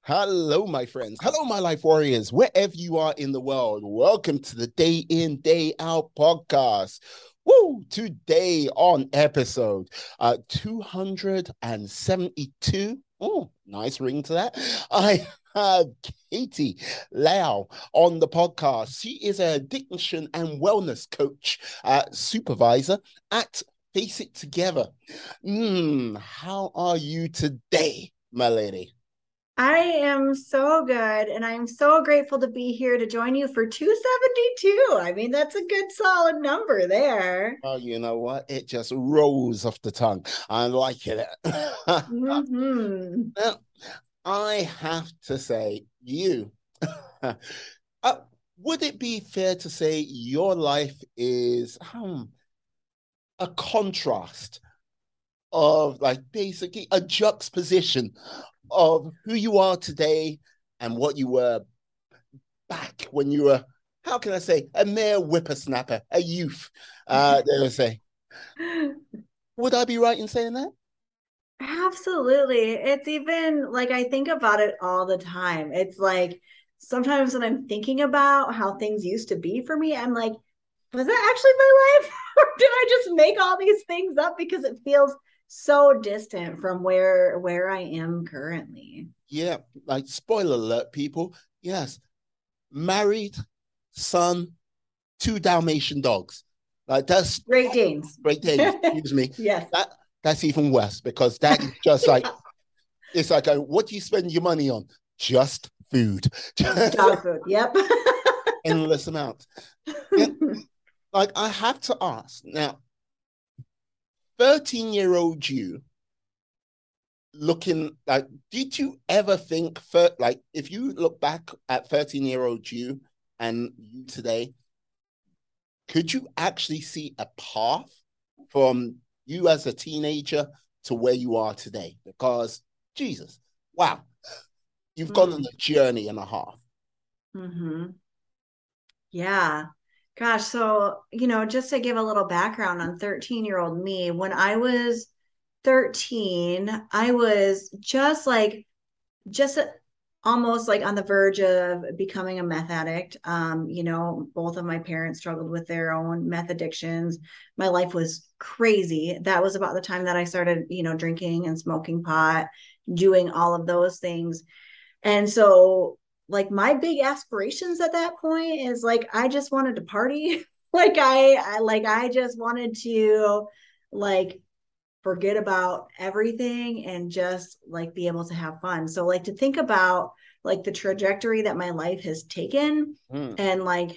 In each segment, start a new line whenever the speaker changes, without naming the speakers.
Hello, my friends. Hello, my life warriors, wherever you are in the world. Welcome to the Day In, Day Out podcast. Woo! Today on episode 272. Oh, nice ring to that. I have Katie Lau on the podcast. She is an addiction and wellness coach, supervisor at Face It Together. How are you today, my lady?
I am so good, and I'm so grateful to be here to join you for 272. I mean, that's a good solid number there.
Oh, you know what? It just rolls off the tongue. I like it.
Hmm.
Now, I have to say, you. uh, would it be fair to say your life is a contrast of like basically a juxtaposition of who you are today and what you were back when you were, how can I say, a mere whippersnapper, a youth, they would say. Would I be right in saying that?
Absolutely. It's even like I think about it all the time. It's like sometimes when I'm thinking about how things used to be for me, I'm like, was that actually my life? Or did I just make all these things up because it feels so distant from where I am currently?
Yeah, like spoiler alert, people. Yes, married, son, two Dalmatian dogs. Like that's
Great Danes.
Great Danes. Excuse me.
Yes.
That that's even worse because that is just like it's like what do you spend your money on? Just food,
Dog food. Yep.
endless amounts. Yeah, like I have to ask now. 13-year-old you looking like, did you ever think for like if you look back at 13-year-old you and you today, could you actually see a path from you as a teenager to where you are today? Because Jesus, wow, you've gone on a journey and a half.
Mm-hmm. Yeah. Gosh, so, just to give a little background on 13-year-old me, when I was 13, I was just almost like on the verge of becoming a meth addict. Both of my parents struggled with their own meth addictions. My life was crazy. That was about the time that I started, drinking and smoking pot, doing all of those things. And so, like, my big aspirations at that point is like, I just wanted to party. I just wanted to, like, forget about everything and just like be able to have fun. So like to think about like the trajectory that my life has taken
Mm.
and like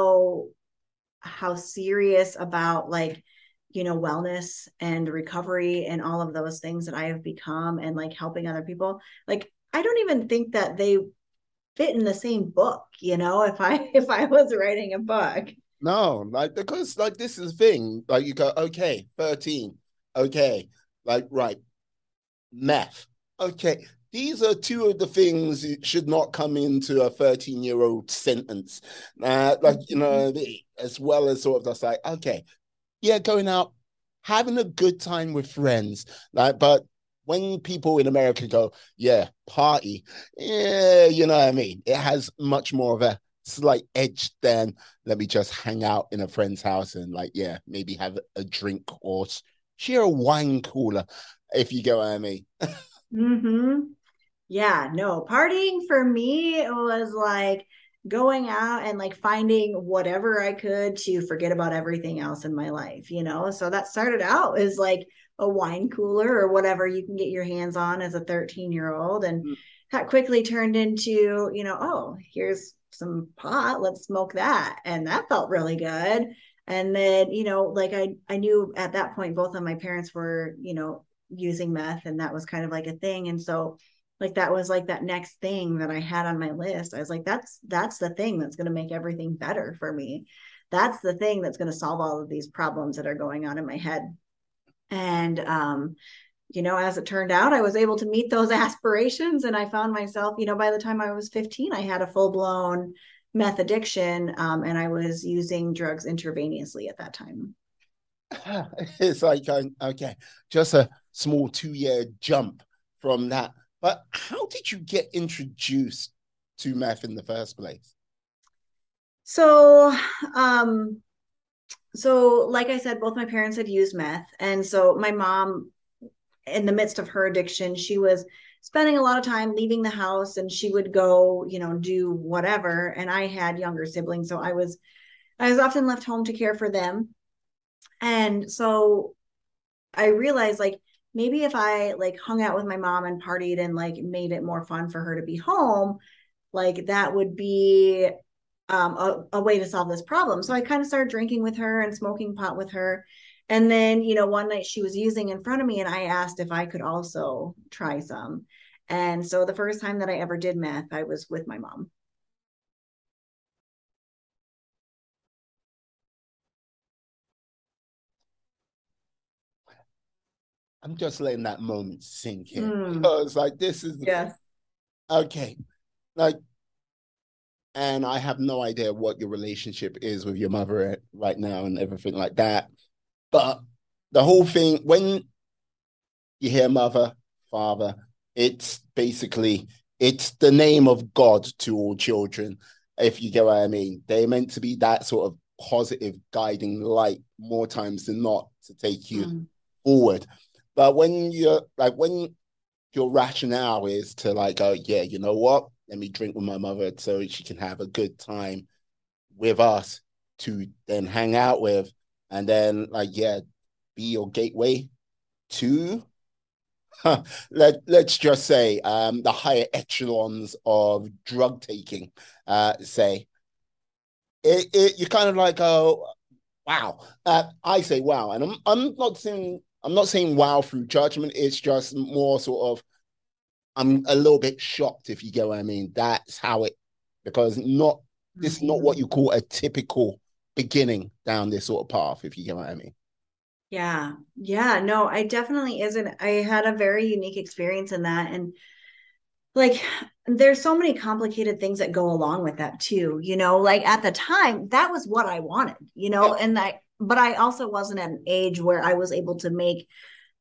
how serious about like wellness and recovery and all of those things that I have become and like helping other people. Like I don't even think that they fit in the same book, if I was writing a book.
No, like because like this is the thing. Like you go, okay, 13, okay, like right, meth. Okay, these are two of the things that should not come into a 13-year-old sentence. Like, as well as sort of just like, okay, yeah, going out, having a good time with friends. Like, but when people in America go, yeah, party, yeah, you know what I mean? It has much more of a slight edge than let me just hang out in a friend's house and like, yeah, maybe have a drink or share a wine cooler, if you get what I mean.
Mm-hmm. Yeah, no, partying for me it was like going out and like finding whatever I could to forget about everything else in my life. So that started out as like a wine cooler or whatever you can get your hands on as a 13-year-old. And that quickly turned into, oh, here's some pot, let's smoke that. And that felt really good. And then, like I knew at that point both of my parents were, using meth and that was kind of like a thing. And so like that was like that next thing that I had on my list. I was like, that's the thing that's going to make everything better for me. That's the thing that's going to solve all of these problems that are going on in my head. And as it turned out, I was able to meet those aspirations and I found myself, by the time I was 15, I had a full-blown meth addiction, and I was using drugs intravenously at that time.
It's like, okay, just a small 2-year jump from that But how did you get introduced to meth in the first place?
So, um, so like I said, both my parents had used meth. And so my mom, in the midst of her addiction, she was spending a lot of time leaving the house and she would go, do whatever. And I had younger siblings. So I was often left home to care for them. And so I realized like maybe if I like hung out with my mom and partied and like made it more fun for her to be home, like that would be a way to solve this problem. So I kind of started drinking with her and smoking pot with her. And then, one night she was using in front of me and I asked if I could also try some. And so the first time that I ever did meth, I was with my mom.
I'm just letting that moment sink in
Mm,
because, like, this is
yes.
okay. Like, and I have no idea what your relationship is with your mother right now and everything like that. But the whole thing, when you hear mother, father, it's basically it's the name of God to all children, if you get what I mean. They're meant to be that sort of positive guiding light more times than not to take you
Mm,
forward. But when your rationale is to like go, yeah, you know what? Let me drink with my mother so she can have a good time with us to then hang out with, and then like yeah, be your gateway to let's just say the higher echelons of drug taking. Say you kind of like oh wow. I say wow, and I'm not saying wow through judgment. It's just more sort of I'm a little bit shocked if you get what I mean. That's how it because not this is not what
mhm.
you call a typical beginning down this sort of path, if you get what I mean.
Yeah. Yeah. No, I definitely isn't. I had a very unique experience in that. And like there's so many complicated things that go along with that too, like at the time that was what I wanted,
Yeah.
and but I also wasn't at an age where I was able to make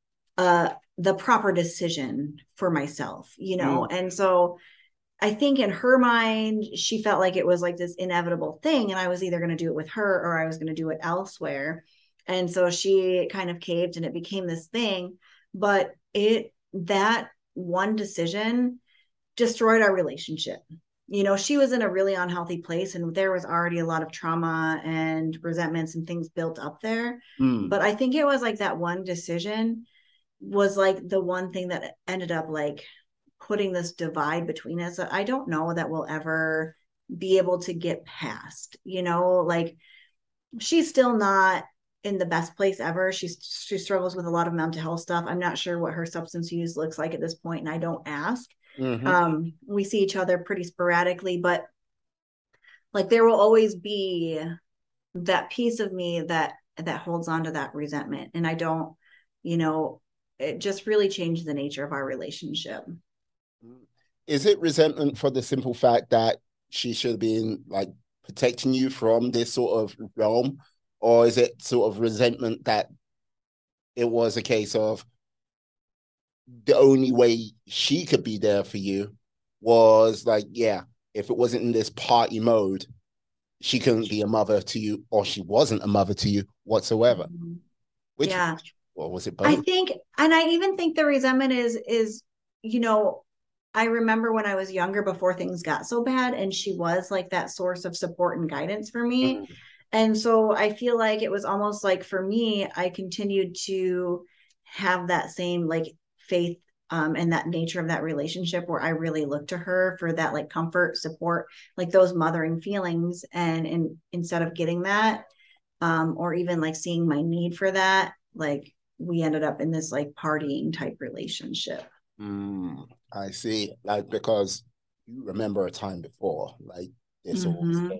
the proper decision for myself,
Mm.
and so I think in her mind she felt like it was like this inevitable thing and I was either going to do it with her or I was going to do it elsewhere, and so she kind of caved and it became this thing, but it that one decision destroyed our relationship. She was in a really unhealthy place and there was already a lot of trauma and resentments and things built up there.
Mm.
But I think it was like that one decision was like the one thing that ended up like putting this divide between us that I don't know that we'll ever be able to get past. Like she's still not in the best place ever. She struggles with a lot of mental health stuff. I'm not sure what her substance use looks like at this point, and I don't ask.
Mm-hmm.
We see each other pretty sporadically, but like there will always be that piece of me that holds on to that resentment, and I don't, you know, it just really changed the nature of our relationship.
Is it resentment for the simple fact that she should have been like protecting you from this sort of realm, or is it sort of resentment that it was a case of the only way she could be there for you was like, yeah, if it wasn't in this party mode, she couldn't be a mother to you, or she wasn't a mother to you whatsoever.
Mhm.
Which,
Yeah,
or was it
I
both?
think, and I even think the resentment is, you know, I remember when I was younger before things got so bad, and she was like that source of support and guidance for me.
Mm.
And so I feel like it was almost like for me, I continued to have that same like faith and that nature of that relationship where I really looked to her for that like comfort, support, like those mothering feelings. And instead of getting that, or even like seeing my need for that, like we ended up in this like partying type relationship.
Mm, I see. Like because you remember a time before, like this all
Mm-hmm.
thing,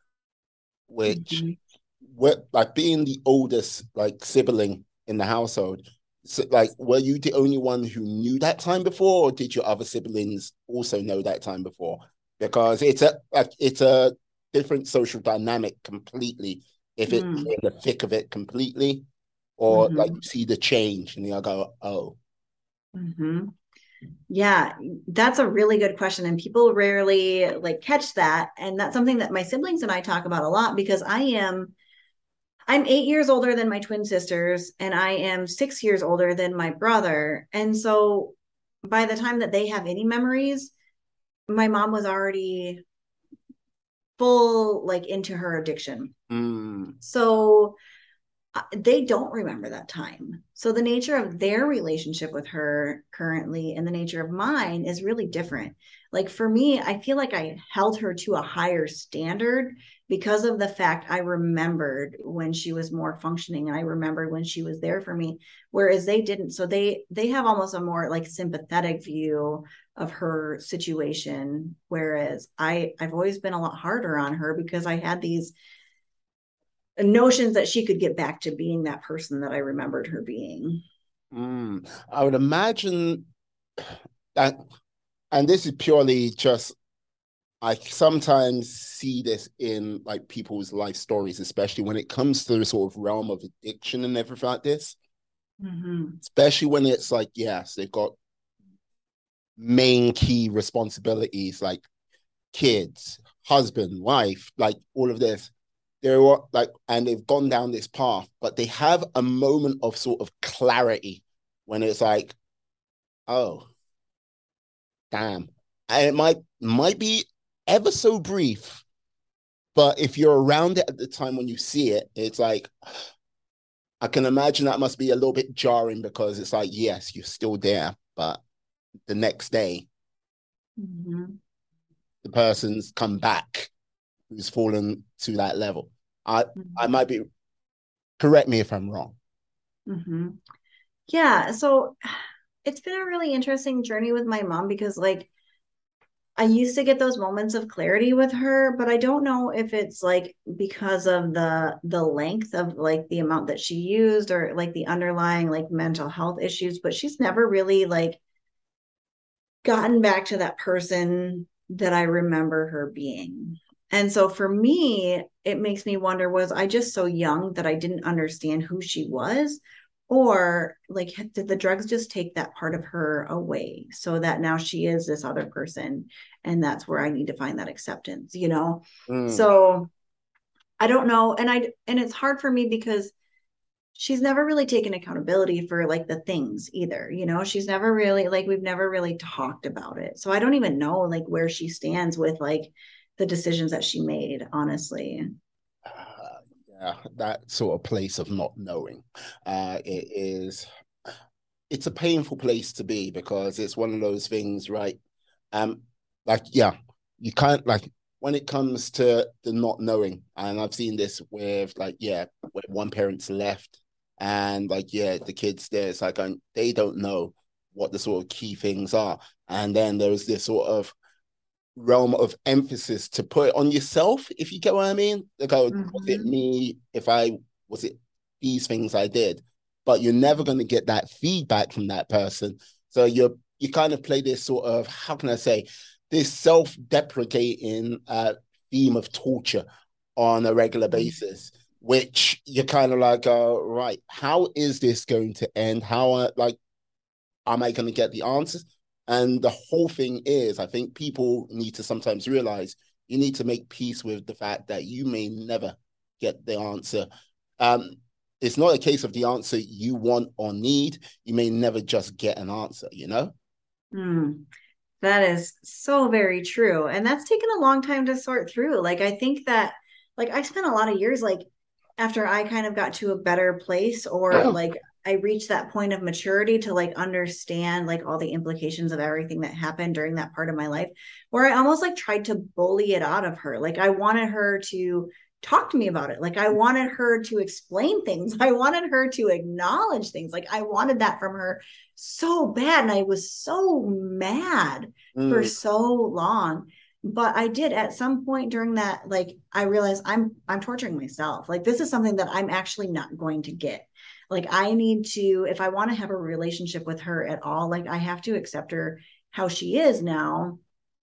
which
Mm-hmm.
what like being the oldest like sibling in the household. So, like, were you the only one who knew that time before, or did your other siblings also know that time before? Because it's a different social dynamic completely. If it's
Mm-hmm.
in the thick of it completely, or like
Mm-hmm.
you see the change and you go, oh,
Mm-hmm. Yeah, that's a really good question. And people rarely like catch that. And that's something that my siblings and I talk about a lot because I'm 8 years older than my twin sisters, and I am 6 years older than my brother. And so by the time that they have any memories, my mom was already full like into her addiction.
Mm,
So they don't remember that time. So the nature of their relationship with her currently and the nature of mine is really different. Like for me, I feel like I held her to a higher standard because of the fact I remembered when she was more functioning and I remembered when she was there for me, whereas they didn't. So they have almost a more like sympathetic view of her situation, whereas I've always been a lot harder on her because I had these notions that she could get back to being that person that I remembered her being.
I would imagine that, and this is purely just, I sometimes see this in like people's life stories, especially when it comes to the sort of realm of addiction and everything like this.
Mm-hmm.
Especially when it's like, yes, they've got main key responsibilities like kids, husband, wife, like all of this. They're like, and they've gone down this path, but they have a moment of sort of clarity when it's like, oh, damn. And it might be ever so brief, but if you're around it at the time when you see it, it's like I can imagine that must be a little bit jarring because it's like, yes, you're still there, but the next day
Mm-hmm.
the person's come back who's fallen to that level. I
Mm-hmm.
might be, correct me if I'm wrong.
Mm-hmm. Yeah, so it's been a really interesting journey with my mom because like I used to get those moments of clarity with her, but I don't know if it's like because of the length of like the amount that she used or like the underlying like mental health issues, but she's never really like gotten back to that person that I remember her being. And so for me, it makes me wonder, was I just so young that I didn't understand who she was? Or like, did the drugs just take that part of her away so that now she is this other person? And that's where I need to find that acceptance, you know?
Mm,
So I don't know. And it's hard for me because she's never really taken accountability for like the things either, you know. She's never really like we've never really talked about it, so I don't even know like where she stands with like the decisions that she made, honestly.
yeah, that sort of place of not knowing. It is, it's a painful place to be because it's one of those things, right? Um, like, yeah, you can't like when it comes to the not knowing, and I've seen this with like, yeah, when one parent's left, and like, yeah, the kids there, it's like they don't know what the sort of key things are, and then there's this sort of realm of emphasis to put it on yourself, if you get what I mean. Like, oh, was it
Mm-hmm.
me? If I was it these things I did, but you're never going to get that feedback from that person. So you kind of play this sort of, how can I say, this self-deprecating theme of torture on a regular basis, which you're kind of like, right, how is this going to end? How like am I going to get the answers? And the whole thing is, I think people need to sometimes realize you need to make peace with the fact that you may never get the answer. Um, it's not a case of the answer you want or need. You may never just get an answer, you know?
Mm. That is so very true. And that's taken a long time to sort through. Like, I think that, like, I spent a lot of years, like, after I kind of got to a better place or like I reached that point of maturity to like understand like all the implications of everything that happened during that part of my life, where I almost like tried to bully it out of her. Like, I wanted her to talk to me about it. Like, I wanted her to explain things. I wanted her to acknowledge things. Like, I wanted that from her so bad. And I was so mad for
Mm,
so long. But I did at some point during that, like I realized I'm torturing myself. Like this is something that I'm actually not going to get. Like I need to, if I want to have a relationship with her at all, like I have to accept her how she is now.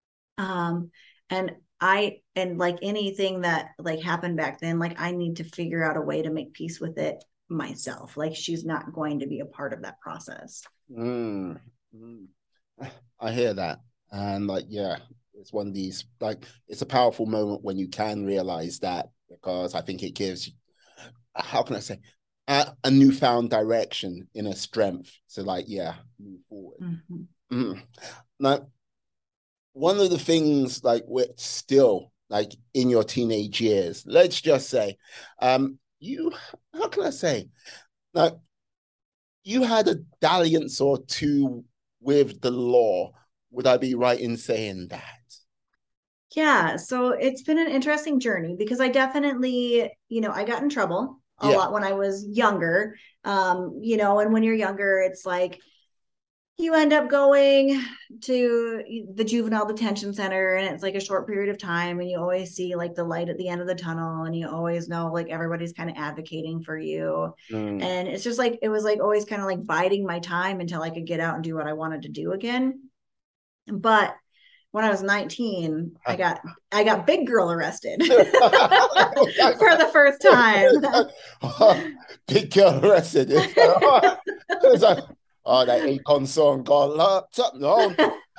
Um, and and like anything that like happened back then, like I need to figure out a way to make peace with it myself. Like she's not going to be a part of that process.
mm, mm. I hear that. And like, yeah, it's one of these, like, it's a powerful moment when you can realize that, because I think it gives, how can I say, a newfound direction in a strength to, like, yeah, move forward.
Mhm.
Mm. Now, one of the things, like, with still, like, in your teenage years, let's just say, you, how can I say, like, you had a dalliance or two with the law. Would I be right in saying that?
Yeah, so it's been an interesting journey because I definitely, I got in trouble a
Yeah.
lot when I was younger. And when you're younger, it's like you end up going to the juvenile detention center and it's like a short period of time and you always see like the light at the end of the tunnel and you always know like everybody's kind of advocating for you.
Mm.
And it's just like it was like always kind of like biding my time until I could get out and do what I wanted to do again. But when I was 19, I got big girl arrested for the first time.
Big girl arrested. It's like, oh, that Akon song got locked up. No.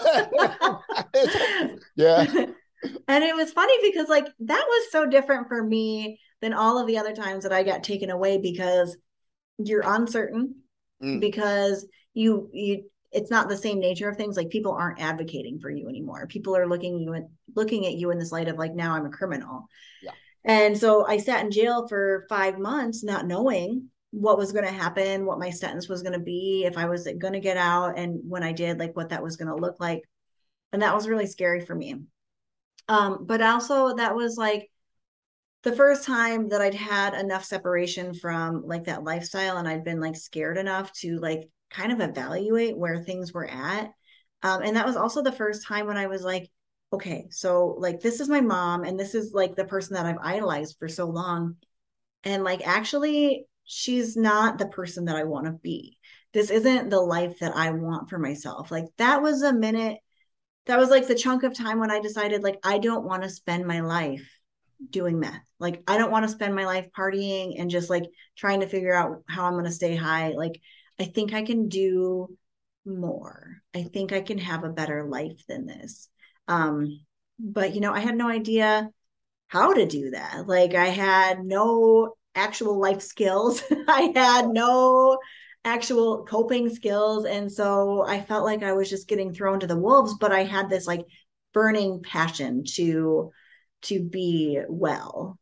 Yeah.
And it was funny because like that was so different for me than all of the other times that I got taken away because you're uncertain
Mm.
because you it's not the same nature of things. Like people aren't advocating for you anymore. People are looking at you in this light of like now I'm a criminal.
Yeah.
And so I sat in jail for 5 months not knowing what was going to happen, what my sentence was going to be, if I was going to get out, and when I did, like what that was going to look like. And that was really scary for me. But also that was like the first time that I'd had enough separation from like that lifestyle and I'd been like scared enough to like kind of evaluate where things were at. And that was also the first time when I was like, okay, so like this is my mom and this is like the person that I've idolized for so long. And like actually, she's not the person that I want to be. This isn't the life that I want for myself. Like that was a minute, that was like the chunk of time when I decided like I don't want to spend my life doing meth. Like I don't want to spend my life partying and just like trying to figure out how I'm going to stay high. Like I think I can do more. I think I can have a better life than this. But I had no idea how to do that. Like I had no actual life skills. I had no actual coping skills. And so I felt like I was just getting thrown to the wolves, but I had this like burning passion to be well.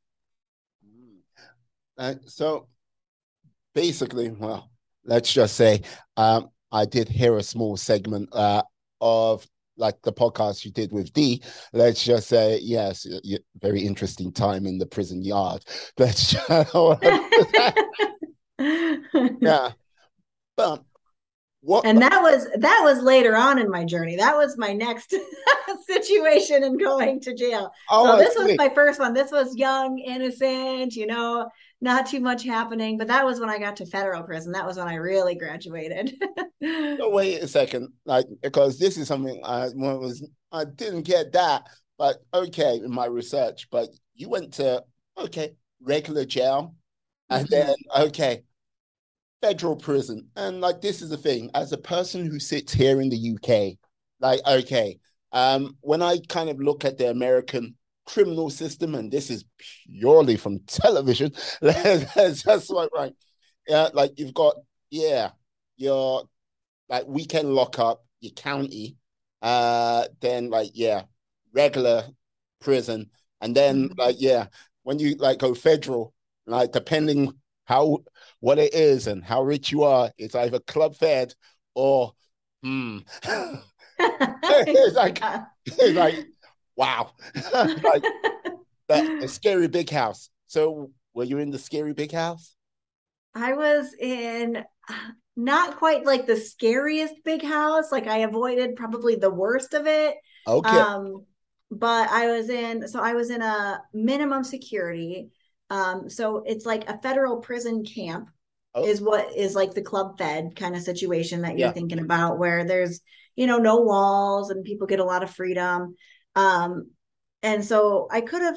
So basically, well, let's just say, I did hear a small segment of like the podcast you did with D. Let's just say, yes, very interesting time in the prison yard. Let's just, yeah. But what?
And that was later on in my journey. That was my next situation in going to jail.
Oh,
So
I
this was
see.
my first one. This was young, innocent, not too much happening. But that was when I got to federal prison. That was when I really graduated.
No, wait a second, like, because this is something I didn't get that, but okay, in my research. But you went to, okay, regular jail, and then
Mhm.
okay, federal prison. And like, this is the thing, as a person who sits here in the UK, like, okay, when I kind of look at the American criminal system, and this is purely from television, that's just like, right. Yeah, like you've got, yeah, your like weekend lockup, your county, then like, yeah, regular prison, and then
Mhm.
like, yeah, when you like go federal, like depending how what it is and how rich you are, it's either club fed or hmm.
Yeah.
It's like wow. Like that a scary big house. So were you in the scary big house?
I was in not quite like the scariest big house. Like I avoided probably the worst of it.
Okay.
Um, but I was in a minimum security. So it's like a federal prison camp
Oh,
is what is like the club fed kind of situation that you're
yeah.
thinking about, where there's, no walls and people get a lot of freedom. Um, and so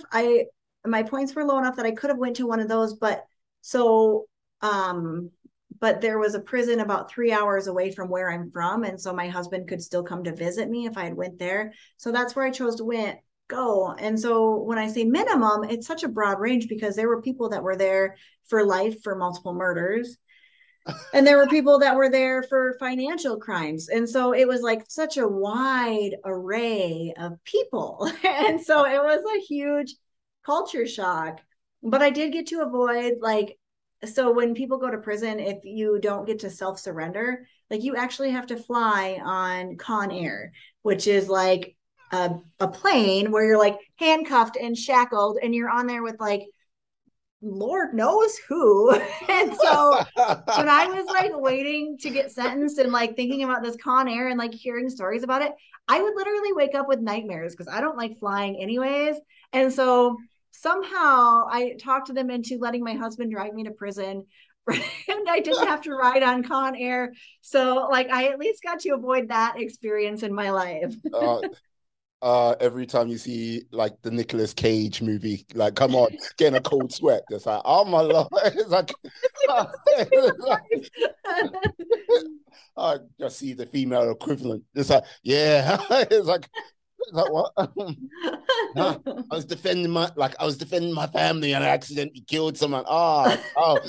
my points were low enough that I could have went to one of those, but so um but there was a prison about 3 hours away from where I'm from. And so my husband could still come to visit me if I had went there. So that's where I chose to go. And so when I say minimum, it's such a broad range because there were people that were there for life for multiple murders. And there were people that were there for financial crimes. And so it was like such a wide array of people. And so it was a huge culture shock. But I did get to avoid like, so when people go to prison, if you don't get to self surrender, like you actually have to fly on Con Air, which is like a plane where you're like handcuffed and shackled and you're on there with like Lord knows who. And so when I was like waiting to get sentenced and like thinking about this Con Air and like hearing stories about it, I would literally wake up with nightmares because I don't like flying anyways. And so somehow I talked them into letting my husband drive me to prison. And I didn't have to ride on Con Air. So like I at least got to avoid that experience in my life.
Every time you see like the Nicolas Cage movie, like come on, getting a cold sweat. It's like, oh my lord, it's like, I just see the female equivalent. It's like, yeah, it's like what? I was defending my family and I accidentally killed someone. Oh,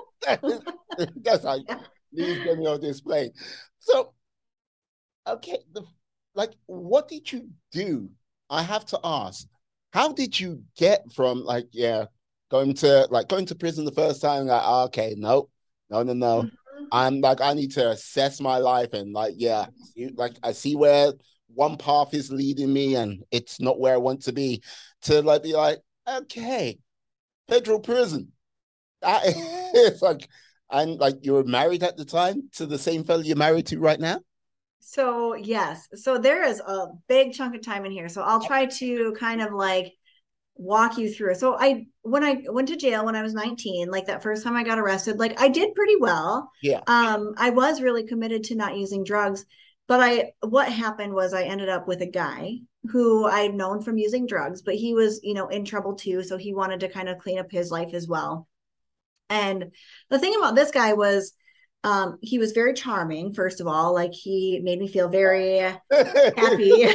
that's like, please get me off this plane. So, okay, like, what did you do? I have to ask, how did you get from like, yeah, going to prison the first time? Like, okay, no.
Mhm.
I'm like, I need to assess my life and like, yeah, like I see where one path is leading me and it's not where I want to be. To like be like, okay, federal prison. It's like, and like you were married at the time to the same fellow you're married to right now.
So yes, so there is a big chunk of time in here. So I'll try to kind of like walk you through. So I when I went to jail when I was 19, like that first time I got arrested, like I did pretty well.
Yeah.
I was really committed to not using drugs, but I what happened was I ended up with a guy who I'd known from using drugs, but he was, in trouble too, so he wanted to kind of clean up his life as well. And the thing about this guy was he was very charming, first of all. Like he made me feel very happy.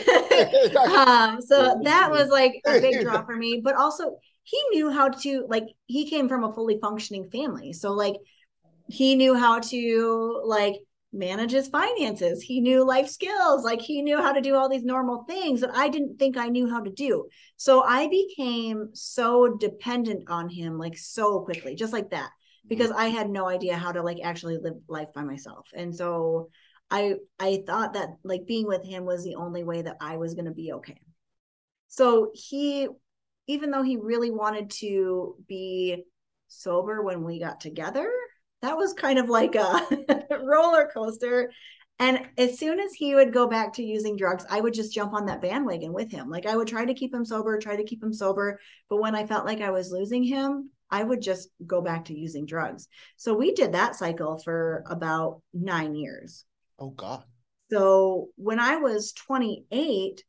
So that was like a big draw for me. But also he knew how to like he came from a fully functioning family. So like he knew how to like manage his finances. He knew life skills. Like he knew how to do all these normal things that I didn't think I knew how to do. So I became so dependent on him like so quickly, just like that, because I had no idea how to like actually live life by myself. And so I thought that like being with him was the only way that I was going to be okay. So he even though he really wanted to be sober when we got together, that was kind of like a roller coaster. And as soon as he would go back to using drugs, I would just jump on that bandwagon with him. Like I would try to keep him sober, try to keep him sober. But when I felt like I was losing him, I would just go back to using drugs. So we did that cycle for about 9 years.
Oh God.
So when I was 28,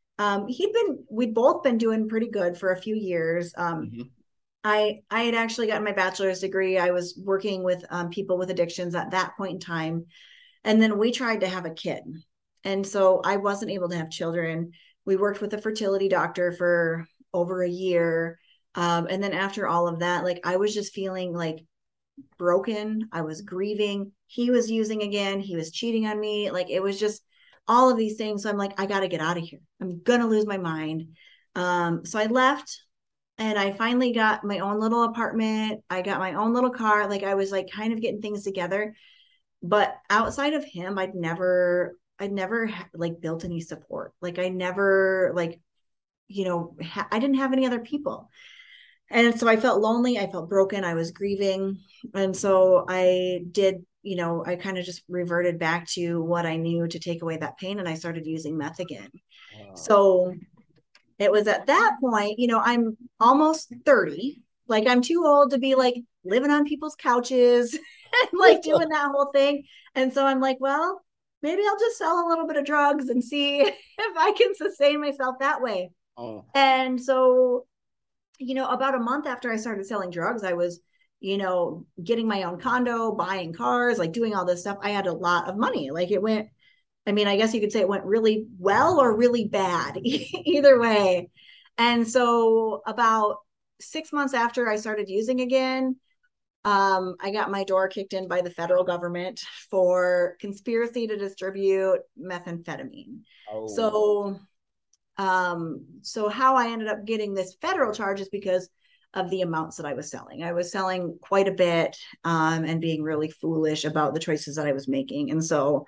we'd both been doing pretty good for a few years.
Mm-hmm.
I had actually gotten my bachelor's degree. I was working with people with addictions at that point in time. And then we tried to have a kid. And so I wasn't able to have children. We worked with a fertility doctor for over a year. And then after all of that, like I was just feeling like broken. I was grieving. He was using again. He was cheating on me. Like it was just all of these things. So I'm like, I got to get out of here. I'm going to lose my mind. So I left and I finally got my own little apartment. I got my own little car. Like I was like kind of getting things together. But outside of him, I'd never like built any support. Like I never like, I didn't have any other people. And so I felt lonely. I felt broken. I was grieving. And so I kind of just reverted back to what I knew to take away that pain. And I started using meth again.
Wow.
So it was at that point, I'm almost 30. Like I'm too old to be like living on people's couches and like doing that whole thing. And so I'm like, well, maybe I'll just sell a little bit of drugs and see if I can sustain myself that way.
Oh.
And so, about a month after I started selling drugs, I was getting my own condo, buying cars, like doing all this stuff, I had a lot of money. Like it went, I mean, I guess you could say it went really well or really bad, either way. And so about 6 months after I started using again, I got my door kicked in by the federal government for conspiracy to distribute methamphetamine.
Oh,
So how I ended up getting this federal charge is because of the amounts that I was selling. I was selling quite a bit, and being really foolish about the choices that I was making. And so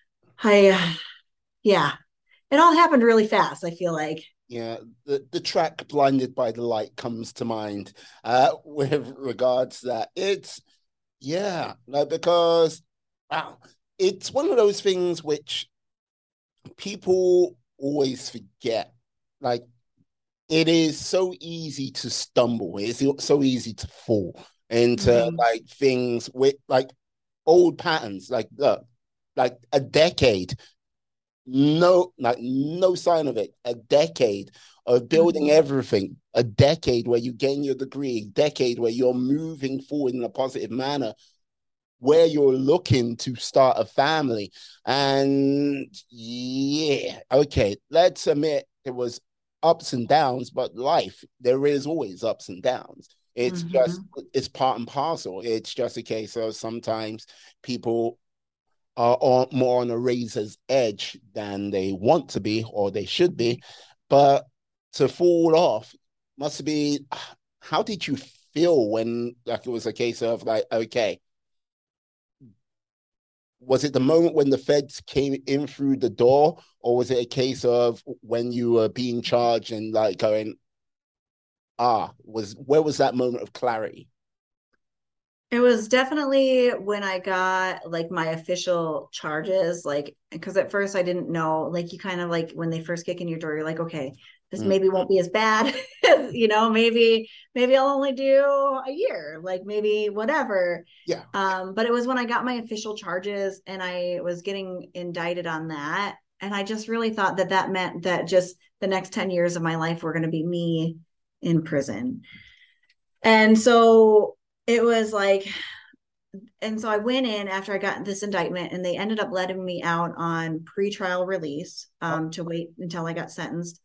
yeah, it all happened really fast, I feel like.
yeah. The track "Blinded by the Light" comes to mind with regards to that. It's yeah, like because wow, it's one of those things which people always forget. Like it is so easy to stumble. It's so easy to fall into
Mm-hmm.
like things with like old patterns. Like look, like a decade, no sign of it. A decade of building
Mm-hmm.
everything. A decade where you gain your degree. A decade where you're moving forward in a positive manner. Where you're looking to start a family. And yeah, okay, let's admit it was ups and downs, but life, there is always ups and downs. It's just,
Mm-hmm.
it's part and parcel. It's just a case of sometimes people are more on a razor's edge than they want to be or they should be. But to fall off must be, how did you feel when like it was a case of like, okay, was it the moment when the feds came in through the door, or was it a case of when you were being charged and like going, was where was that moment of clarity?
It was definitely when I got like my official charges, like, because at first I didn't know, like, you kind of like when they first kick in your door, you're like, okay, this
Mm,
maybe won't be as bad, maybe I'll only do a year, like maybe whatever.
yeah.
But it was when I got my official charges and I was getting indicted on that. And I just really thought that that meant that just the next 10 years of my life were going to be me in prison. And so it was like, and so I went in after I got this indictment, and they ended up letting me out on pretrial release,
Oh,
to wait until I got sentenced.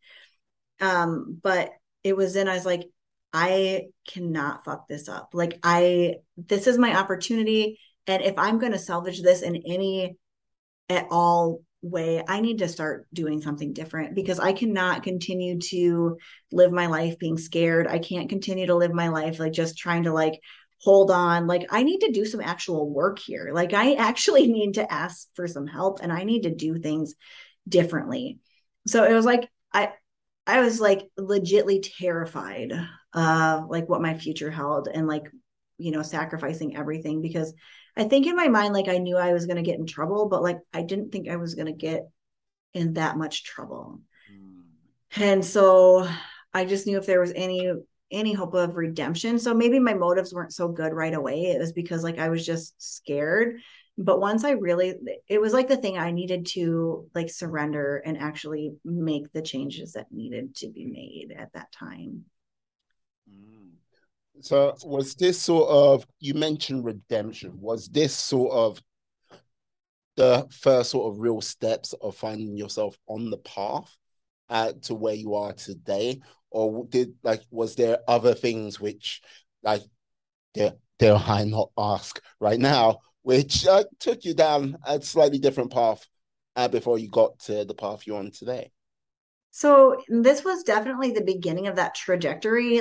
But it was then I was like, I cannot fuck this up. Like this is my opportunity, and if I'm going to salvage this in any at all way, I need to start doing something different because I cannot continue to live my life being scared. I can't continue to live my life like just trying to like hold on. Like I need to do some actual work here. Like I actually need to ask for some help and I need to do things differently. So it was like I was like legitly terrified of like what my future held and like, sacrificing everything because I think in my mind, like I knew I was going to get in trouble, but like I didn't think I was going to get in that much trouble.
mm,
And so I just knew if there was any hope of redemption. So maybe my motives weren't so good right away. It was because like I was just scared. But once I really, it was like the thing I needed to like surrender and actually make the changes that needed to be made at that time.
mm. So was this sort of, you mentioned redemption, was this sort of the first sort of real steps of finding yourself on the path to where you are today? Or did like was there other things which like dare I not ask right now, which took you down a slightly different path before you got to the path you're on today?
So this was definitely the beginning of that trajectory.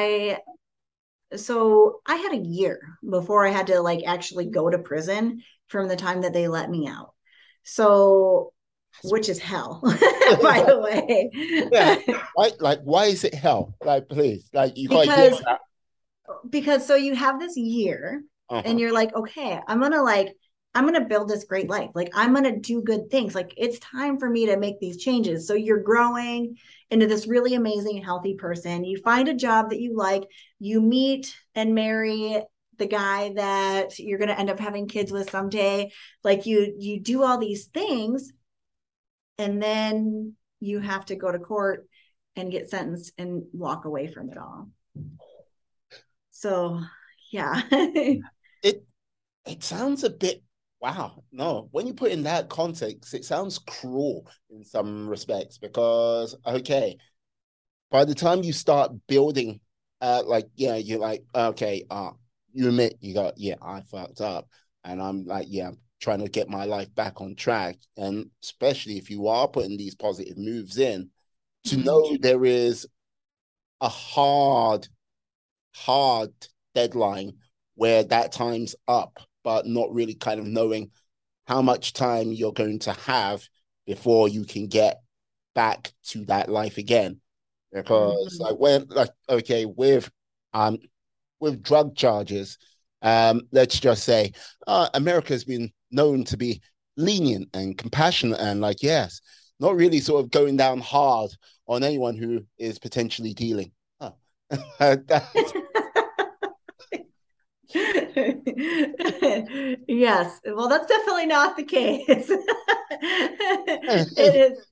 So I had a year before I had to like actually go to prison from the time that they let me out. So, which is hell, by the
Yeah,
way.
like why is it hell? Like, please, like you can't give
because
that.
so you have this year and
Uh-huh.
you're like, okay, I'm gonna build this great life. Like I'm gonna do good things. Like it's time for me to make these changes. So you're growing into this really amazing, healthy person. You find a job that you like, you meet and marry the guy that you're gonna end up having kids with someday. Like you do all these things, and then you have to go to court and get sentenced and walk away from it all. So Yeah.
It it sounds a bit wow. No, when you put in that context, it sounds cruel in some respects because okay, by the time you start building, like yeah, you're like okay, you admit you got yeah, I fucked up, and I'm like yeah, trying to get my life back on track, and especially if you are putting these positive moves in, to
Mhm.
know there is a hard deadline where that time's up, but not really kind of knowing how much time you're going to have before you can get back to that life again. Because
Mhm.
like when like okay, with drug charges, let's just say America has been known to be lenient and compassionate and like yes, not really sort of going down hard on anyone who is potentially dealing. Huh. That's,
Yes. Well, that's definitely not the case. It is.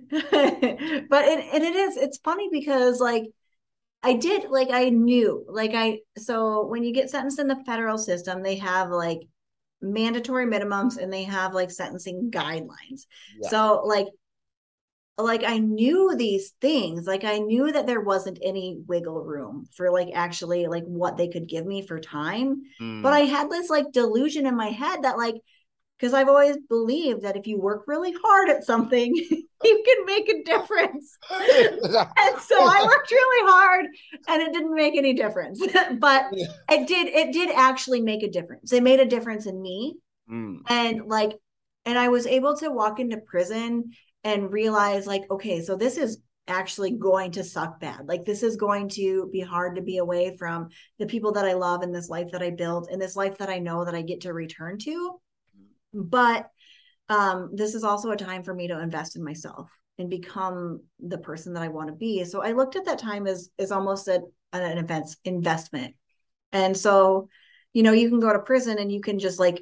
But it is, it's funny because like I did, like I knew, like so when you get sentenced in the federal system, they have like mandatory minimums and they have like sentencing guidelines.
yeah.
So like I knew these things, like I knew that there wasn't any wiggle room for like actually like what they could give me for time. But
Mm.
I had this like delusion in my head that like, because I've always believed that if you work really hard at something, you can make a difference. And so I worked really hard and it didn't make any difference. But it did actually make a difference. It made a difference in me.
Mm.
And like, and I was able to walk into prison and realize like, okay, so this is actually going to suck bad. Like this is going to be hard to be away from the people that I love in this life that I built and this life that I know that I get to return to. But this is also a time for me to invest in myself and become the person that I want to be. So I looked at that time as almost an events investment. And so, you can go to prison and you can just like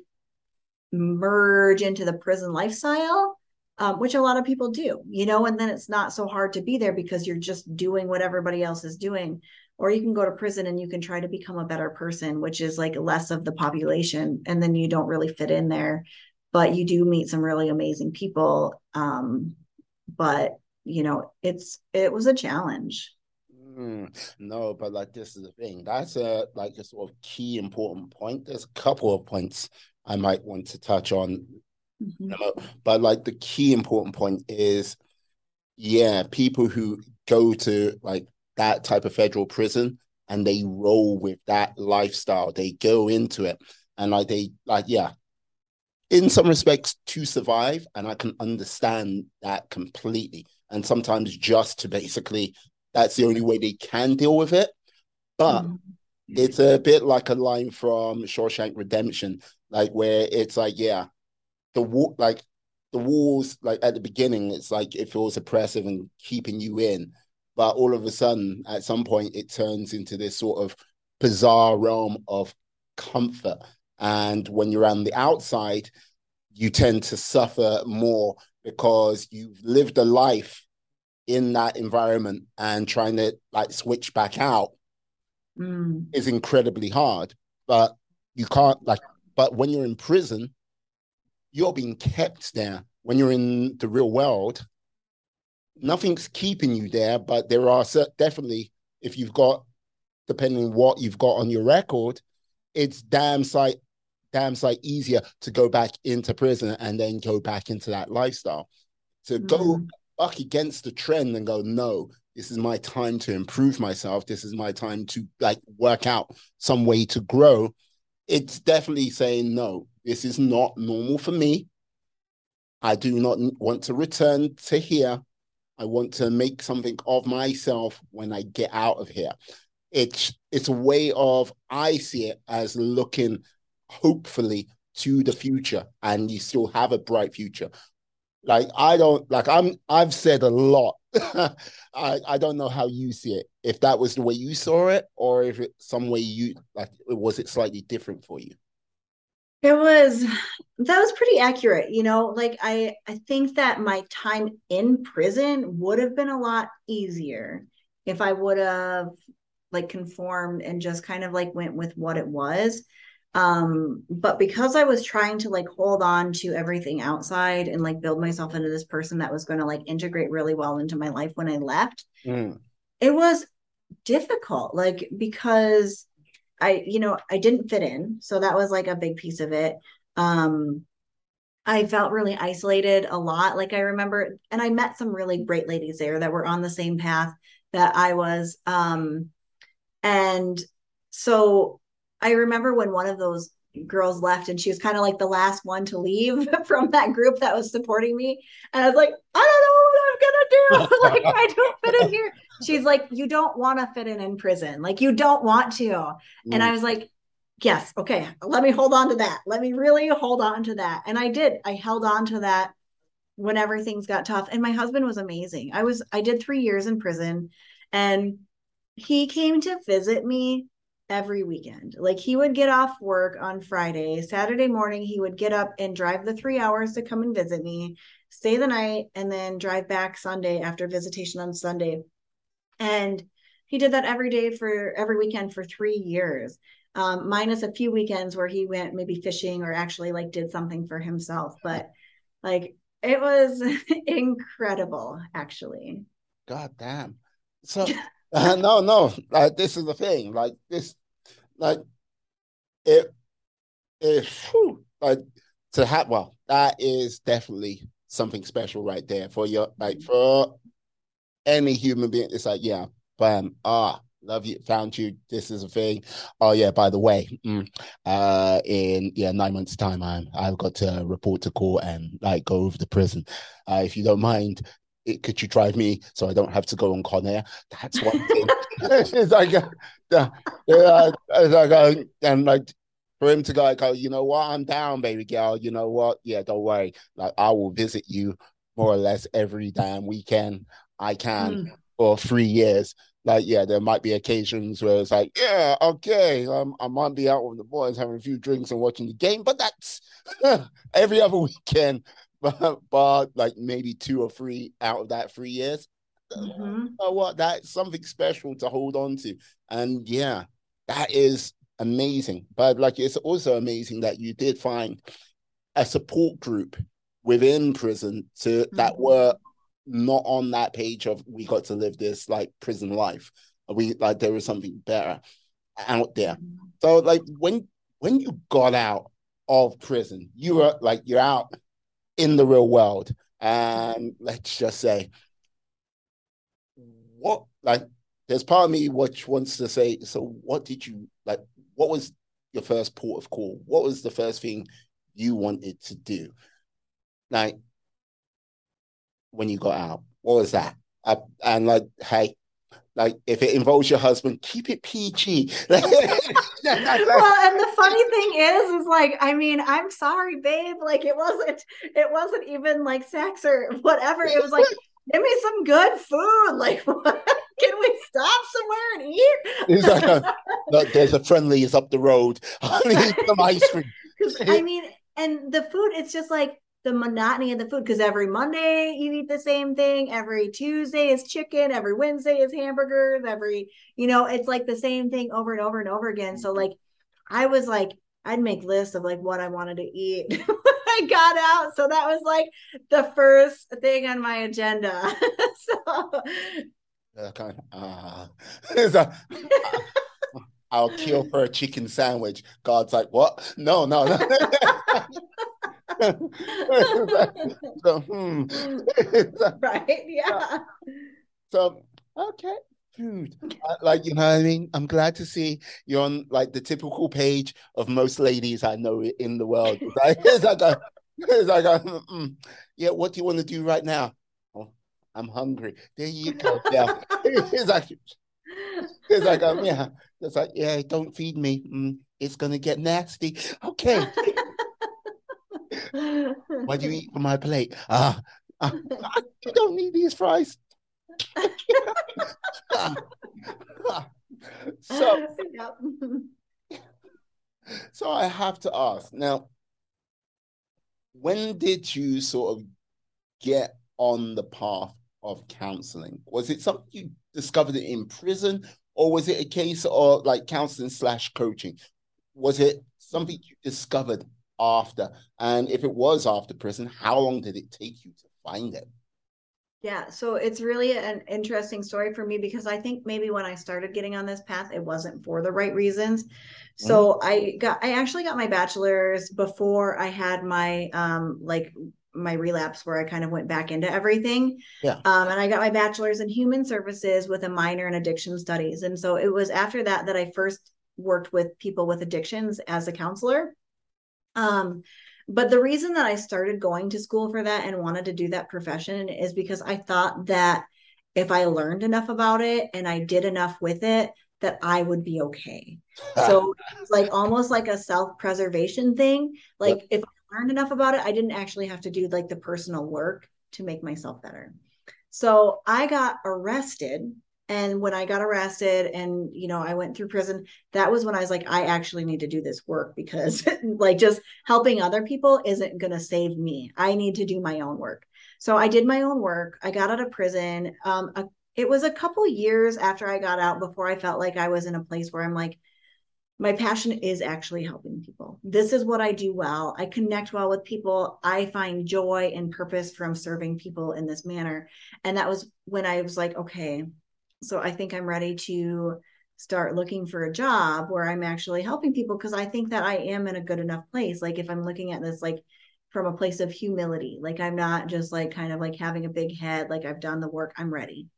merge into the prison lifestyle, which a lot of people do, and then it's not so hard to be there because you're just doing what everybody else is doing. Or you can go to prison and you can try to become a better person, which is like less of the population. And then you don't really fit in there, but you do meet some really amazing people. But it was a challenge.
Mm. No, but like this is the thing. That's a like a sort of key important point. There's a couple of points I might want to touch on,
Mhm.
but like the key important point is yeah, people who go to like that type of federal prison and they roll with that lifestyle, they go into it and like they like yeah, in some respects to survive, and I can understand that completely. And sometimes just to basically, that's the only way they can deal with it. But
Mhm.
it's a bit like a line from Shawshank Redemption, like where it's like, yeah, like the walls, like at the beginning, it's like it feels oppressive and keeping you in, but all of a sudden, at some point, it turns into this sort of bizarre realm of comfort. And when you're on the outside, you tend to suffer more because you've lived a life in that environment and trying to like switch back out
Mm.
is incredibly hard. But you can't like, but when you're in prison, you're being kept there. When you're in the real world, nothing's keeping you there, but there are definitely, if you've got, depending on what you've got on your record, it's damn sight easier to go back into prison and then go back into that lifestyle. To go
Mm.
buck against the trend and go, no, this is my time to improve myself. This is my time to like work out some way to grow. It's definitely saying, no, this is not normal for me. I do not want to return to here. I want to make something of myself when I get out of here. It's a way of I see it as looking hopefully to the future, and you still have a bright future. Like I don't like I've said a lot. I don't know how you see it. If that was the way you saw it, or if it's some way you like, was it slightly different for you?
It was that was pretty accurate, like I think that my time in prison would have been a lot easier if I would have like conformed and just kind of like went with what it was. But because I was trying to like hold on to everything outside and like build myself into this person that was going to like integrate really well into my life when I left,
Mm.
it was difficult, like because I didn't fit in. So that was like a big piece of it. Um, I felt really isolated a lot. Like I remember, and I met some really great ladies there that were on the same path that I was. And so I remember when one of those girls left and she was kind of like the last one to leave from that group that was supporting me. And I was like, I don't know what I'm gonna do. Like I don't fit in here. She's like, you don't want to fit in prison. Like you don't want to. And
Mm.
I was like, yes, okay, let me hold on to that. Let me really hold on to that. And I did. I held on to that whenever things got tough. And my husband was amazing. I did 3 years in prison, and he came to visit me every weekend. Like he would get off work on Friday, Saturday morning, he would get up and drive the 3 hours to come and visit me, stay the night, and then drive back Sunday after visitation on Sunday. And he did that every day for every weekend for 3 years. Minus a few weekends where he went maybe fishing or actually like did something for himself. But like it was incredible, actually.
God damn. So no, no. Like this is the thing. Like this, like it, like to have. Well, that is definitely something special right there for your like for any human being. It's like, yeah, bam, love you, found you. This is a thing. Oh yeah, by the way, in 9 months' time, I've got to report to court and like go over the prison. If you don't mind, could you drive me so I don't have to go on Con Air? That's one thing. It's like, it's like, and like for him to go, you know what, I'm down, baby girl. You know what? Yeah, don't worry. Like I will visit you more or less every damn weekend I can
Mm.
for 3 years. Like, yeah, there might be occasions where it's like, yeah, okay, I might be out with the boys having a few drinks and watching the game, but that's every other weekend. But like maybe 2 or 3 out of that 3 years.
Mm-hmm.
You know what? That's something special to hold on to. And yeah, that is amazing. But like, it's also amazing that you did find a support group within prison to that
Mm-hmm.
were not on that page of we got to live this like prison life. We like there was something better out there.
Mm-hmm.
So like when you got out of prison, you were like you're out in the real world. And let's just say what like there's part of me which wants to say, so what did you like what was your first port of call? What was the first thing you wanted to do? Like when you got out? What was that? And like, hey, like if it involves your husband, keep it PG.
Well, and the funny thing is like, I mean, I'm sorry, babe. Like it wasn't even like sex or whatever. It was like, give me some good food. Like, what? Can we stop somewhere and
It's like
eat?
look, there's a Friendly's up the road. I need some ice cream.
Because I mean, and the food, it's just like the monotony of the food. Because every Monday you eat the same thing, every Tuesday is chicken, every Wednesday is hamburgers, it's like the same thing over and over and over again. So like, I was like, I'd make lists of like what I wanted to eat when I got out. So that was like the first thing on my agenda. So
Okay. It's like, I'll kill for a chicken sandwich. God's like, what? No, no, no. So,
right, yeah.
so okay, food. Like you know what I mean. I'm glad to see you're on like the typical page of most ladies I know in the world. It's like yeah. What do you want to do right now? Oh, I'm hungry. There you go. Yeah. It's like yeah. It's like yeah. Don't feed me. It's gonna get nasty. Okay. What do you eat from my plate? You don't need these fries. so,
Yep.
so I have to ask now, when did you sort of get on the path of counseling? Was it something you discovered it in prison, or was it a case of like counseling slash coaching? Was it something you discovered after? And if it was after prison, how long did it take you to find it?
Yeah, so it's really an interesting story for me because I think maybe when I started getting on this path, it wasn't for the right reasons.
Mm.
So I actually got my bachelor's before I had my like my relapse where I kind of went back into everything.
Yeah.
And I got my bachelor's in human services with a minor in addiction studies. And so it was after that that I first worked with people with addictions as a counselor. Um, but the reason that I started going to school for that and wanted to do that profession is because I thought that if I learned enough about it and I did enough with it, that I would be okay. So it's like almost like a self-preservation thing.
Yep.
Like if I learned enough about it, I didn't actually have to do like the personal work to make myself better. So I got arrested. And when I got arrested and, I went through prison, that was when I was like, I actually need to do this work because like just helping other people isn't going to save me. I need to do my own work. So I did my own work. I got out of prison. It was a couple years after I got out before I felt like I was in a place where I'm like, my passion is actually helping people. This is what I do well. I connect well with people. I find joy and purpose from serving people in this manner. And that was when I was like, okay, so I think I'm ready to start looking for a job where I'm actually helping people because I think that I am in a good enough place. Like if I'm looking at this like from a place of humility, like I'm not just like kind of like having a big head, like I've done the work, I'm ready.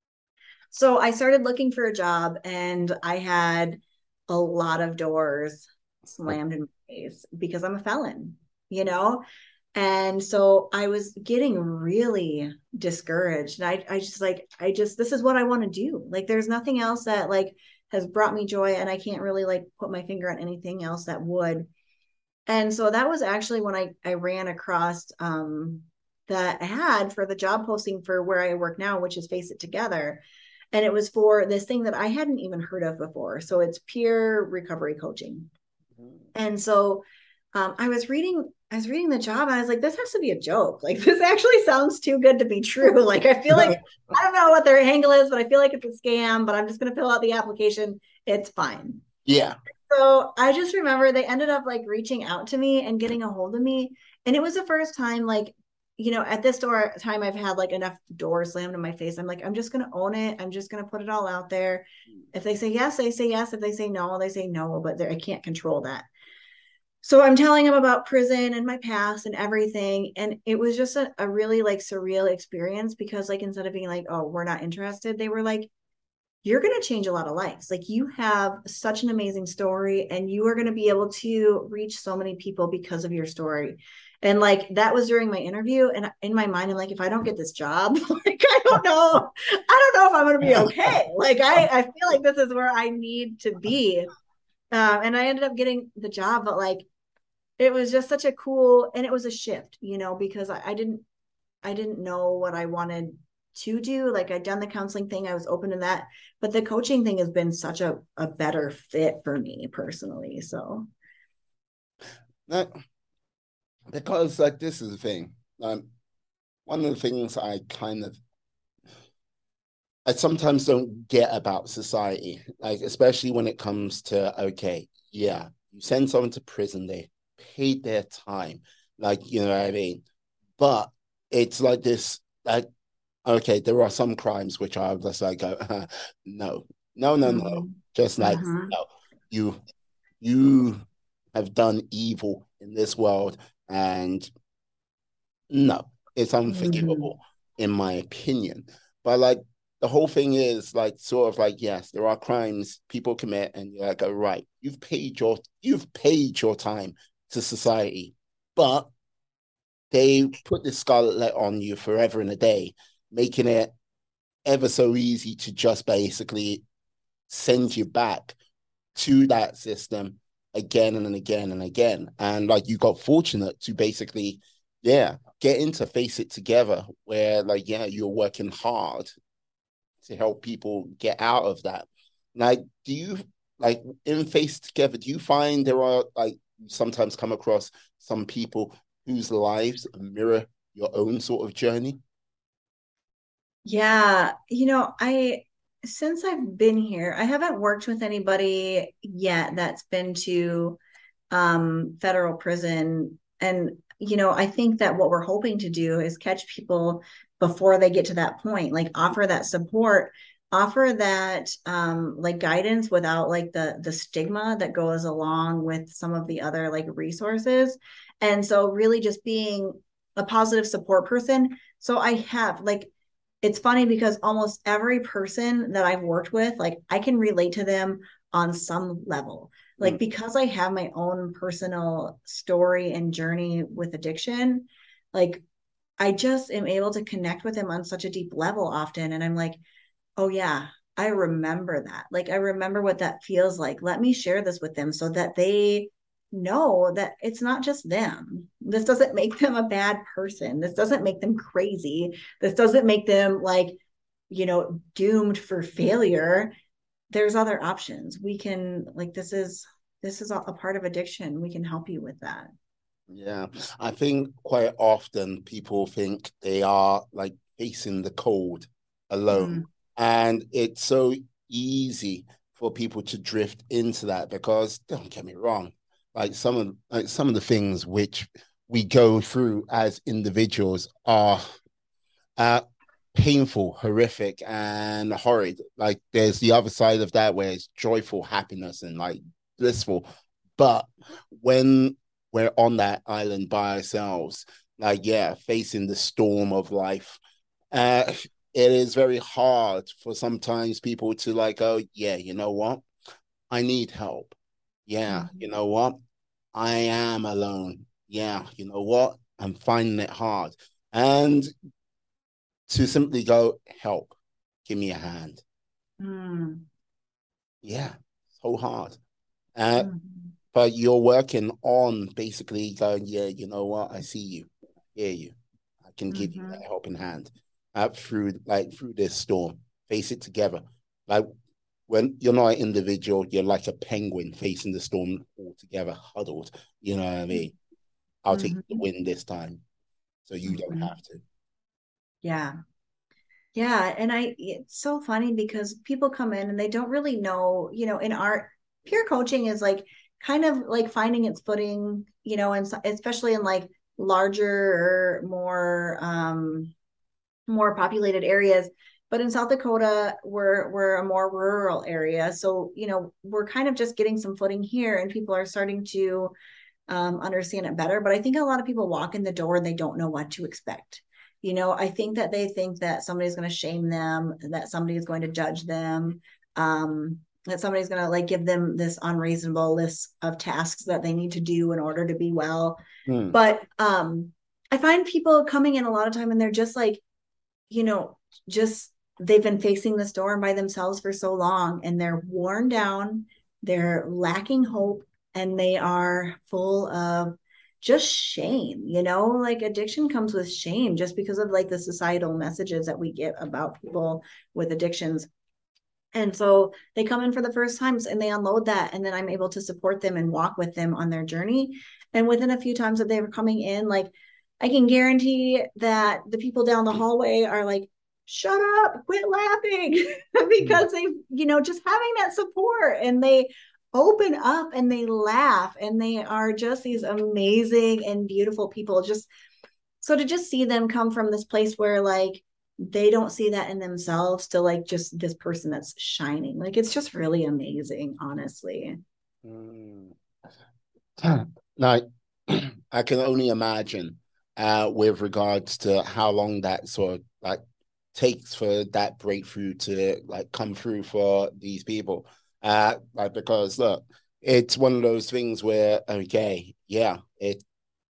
So I started looking for a job and I had a lot of doors slammed in my face because I'm a felon, you know? And so I was getting really discouraged. And I just like, this is what I want to do. Like, there's nothing else that like has brought me joy. And I can't really like put my finger on anything else that would. And so that was actually when I ran across that ad for the job posting for where I work now, which is Face It Together. And it was for this thing that I hadn't even heard of before. So it's peer recovery coaching. And so I was reading the job and I was like, this has to be a joke. Like this actually sounds too good to be true. Like I feel like I don't know what their angle is, but I feel like it's a scam, but I'm just gonna fill out the application. It's fine.
Yeah.
So I just remember they ended up like reaching out to me and getting a hold of me. And it was the first time, like, at this time I've had like enough doors slammed in my face. I'm like, I'm just gonna own it. I'm just gonna put it all out there. If they say yes, they say yes. If they say no, they say no, but I can't control that. So I'm telling him about prison and my past and everything. And it was just a really like surreal experience because like instead of being like, oh, we're not interested, they were like, you're going to change a lot of lives. Like you have such an amazing story and you are going to be able to reach so many people because of your story. And like that was during my interview. And in my mind, I'm like, if I don't get this job, like I don't know. I don't know if I'm going to be okay. Like I feel like this is where I need to be. And I ended up getting the job, but like it was just such a cool and it was a shift, because I didn't know what I wanted to do. Like I'd done the counseling thing, I was open to that, but the coaching thing has been such a better fit for me personally. So
That, because like this is the thing. One of the things I sometimes don't get about society, like especially when it comes to okay, yeah, you send someone to prison, they paid their time, like you know what I mean. But it's like this, like okay, there are some crimes which I just like go, no, no, no, no,
mm-hmm.
just like
Mm-hmm.
no, you you have done evil in this world, and no, it's
Mm-hmm.
unforgivable in my opinion. But like the whole thing is like sort of like yes, there are crimes people commit, and you're like, oh, right, you've paid your time to society, but they put this scarlet letter on you forever and a day, making it ever so easy to just basically send you back to that system again and again and again. And like you got fortunate to basically, yeah, get into Face It Together, where like, yeah, you're working hard to help people get out of that. Like, do you like in Face It Together, do you find there are like you sometimes come across some people whose lives mirror your own sort of journey?
Yeah, since I've been here, I haven't worked with anybody yet that's been to federal prison. And, I think that what we're hoping to do is catch people before they get to that point, like offer that support, offer that like guidance without like the stigma that goes along with some of the other like resources. And so really just being a positive support person. So I have like it's funny because almost every person that I've worked with, like I can relate to them on some level.
Mm.
Like because I have my own personal story and journey with addiction, like I just am able to connect with them on such a deep level often. And I'm like, oh yeah, I remember that. Like I remember what that feels like. Let me share this with them so that they know that it's not just them. This doesn't make them a bad person. This doesn't make them crazy. This doesn't make them like, doomed for failure. There's other options. We can like this is a part of addiction. We can help you with that.
Yeah, I think quite often people think they are like facing the cold alone.
Mm,
And it's so easy for people to drift into that because don't get me wrong, like some of the things which we go through as individuals are uh painful, horrific, and horrid. Like there's the other side of that where it's joyful happiness and like blissful. But when we're on that island by ourselves, like yeah, facing the storm of life, uh, it is very hard for sometimes people to like, oh yeah, you know what? I need help. Yeah, you
mhm,
know what? I am alone. Yeah, you know what? I'm finding it hard. And to simply go, help, give me a hand.
mm,
Yeah, so hard. Uh,
mhm,
but you're working on basically going, yeah, you know what? I see you, I hear you. I can give you that
mhm.
helping hand through this storm. Face it together. Like when you're not an individual, you're like a penguin facing the storm all together, huddled. You know what I mean? I'll take the
Mhm.
win this time, so you don't
Mhm.
have to.
Yeah. Yeah. And it's so funny because people come in and they don't really know, in art, peer coaching is like kind of like finding its footing, and especially in like larger or more populated areas. But in South Dakota, we're a more rural area. So, we're kind of just getting some footing here and people are starting to understand it better. But I think a lot of people walk in the door and they don't know what to expect. I think that they think that somebody's going to shame them, that somebody is going to judge them, that somebody's going to like give them this unreasonable list of tasks that they need to do in order to be well.
Hmm.
But I find people coming in a lot of time and they're just like, you know, just they've been facing the storm by themselves for so long and they're worn down, they're lacking hope, and they are full of just shame, like addiction comes with shame just because of like the societal messages that we get about people with addictions. And so they come in for the first times and they unload that. And then I'm able to support them and walk with them on their journey. And within a few times that they were coming in, like I can guarantee that the people down the hallway are like, shut up, quit laughing because they, just having that support and they open up and they laugh and they are just these amazing and beautiful people. Just so to just see them come from this place where like they don't see that in themselves to like just this person that's shining. Like it's just really amazing, honestly.
Hmm. Now, I can only imagine with regards to how long that sort of like takes for that breakthrough to like come through for these people. Like because look, it's one of those things where okay, yeah, it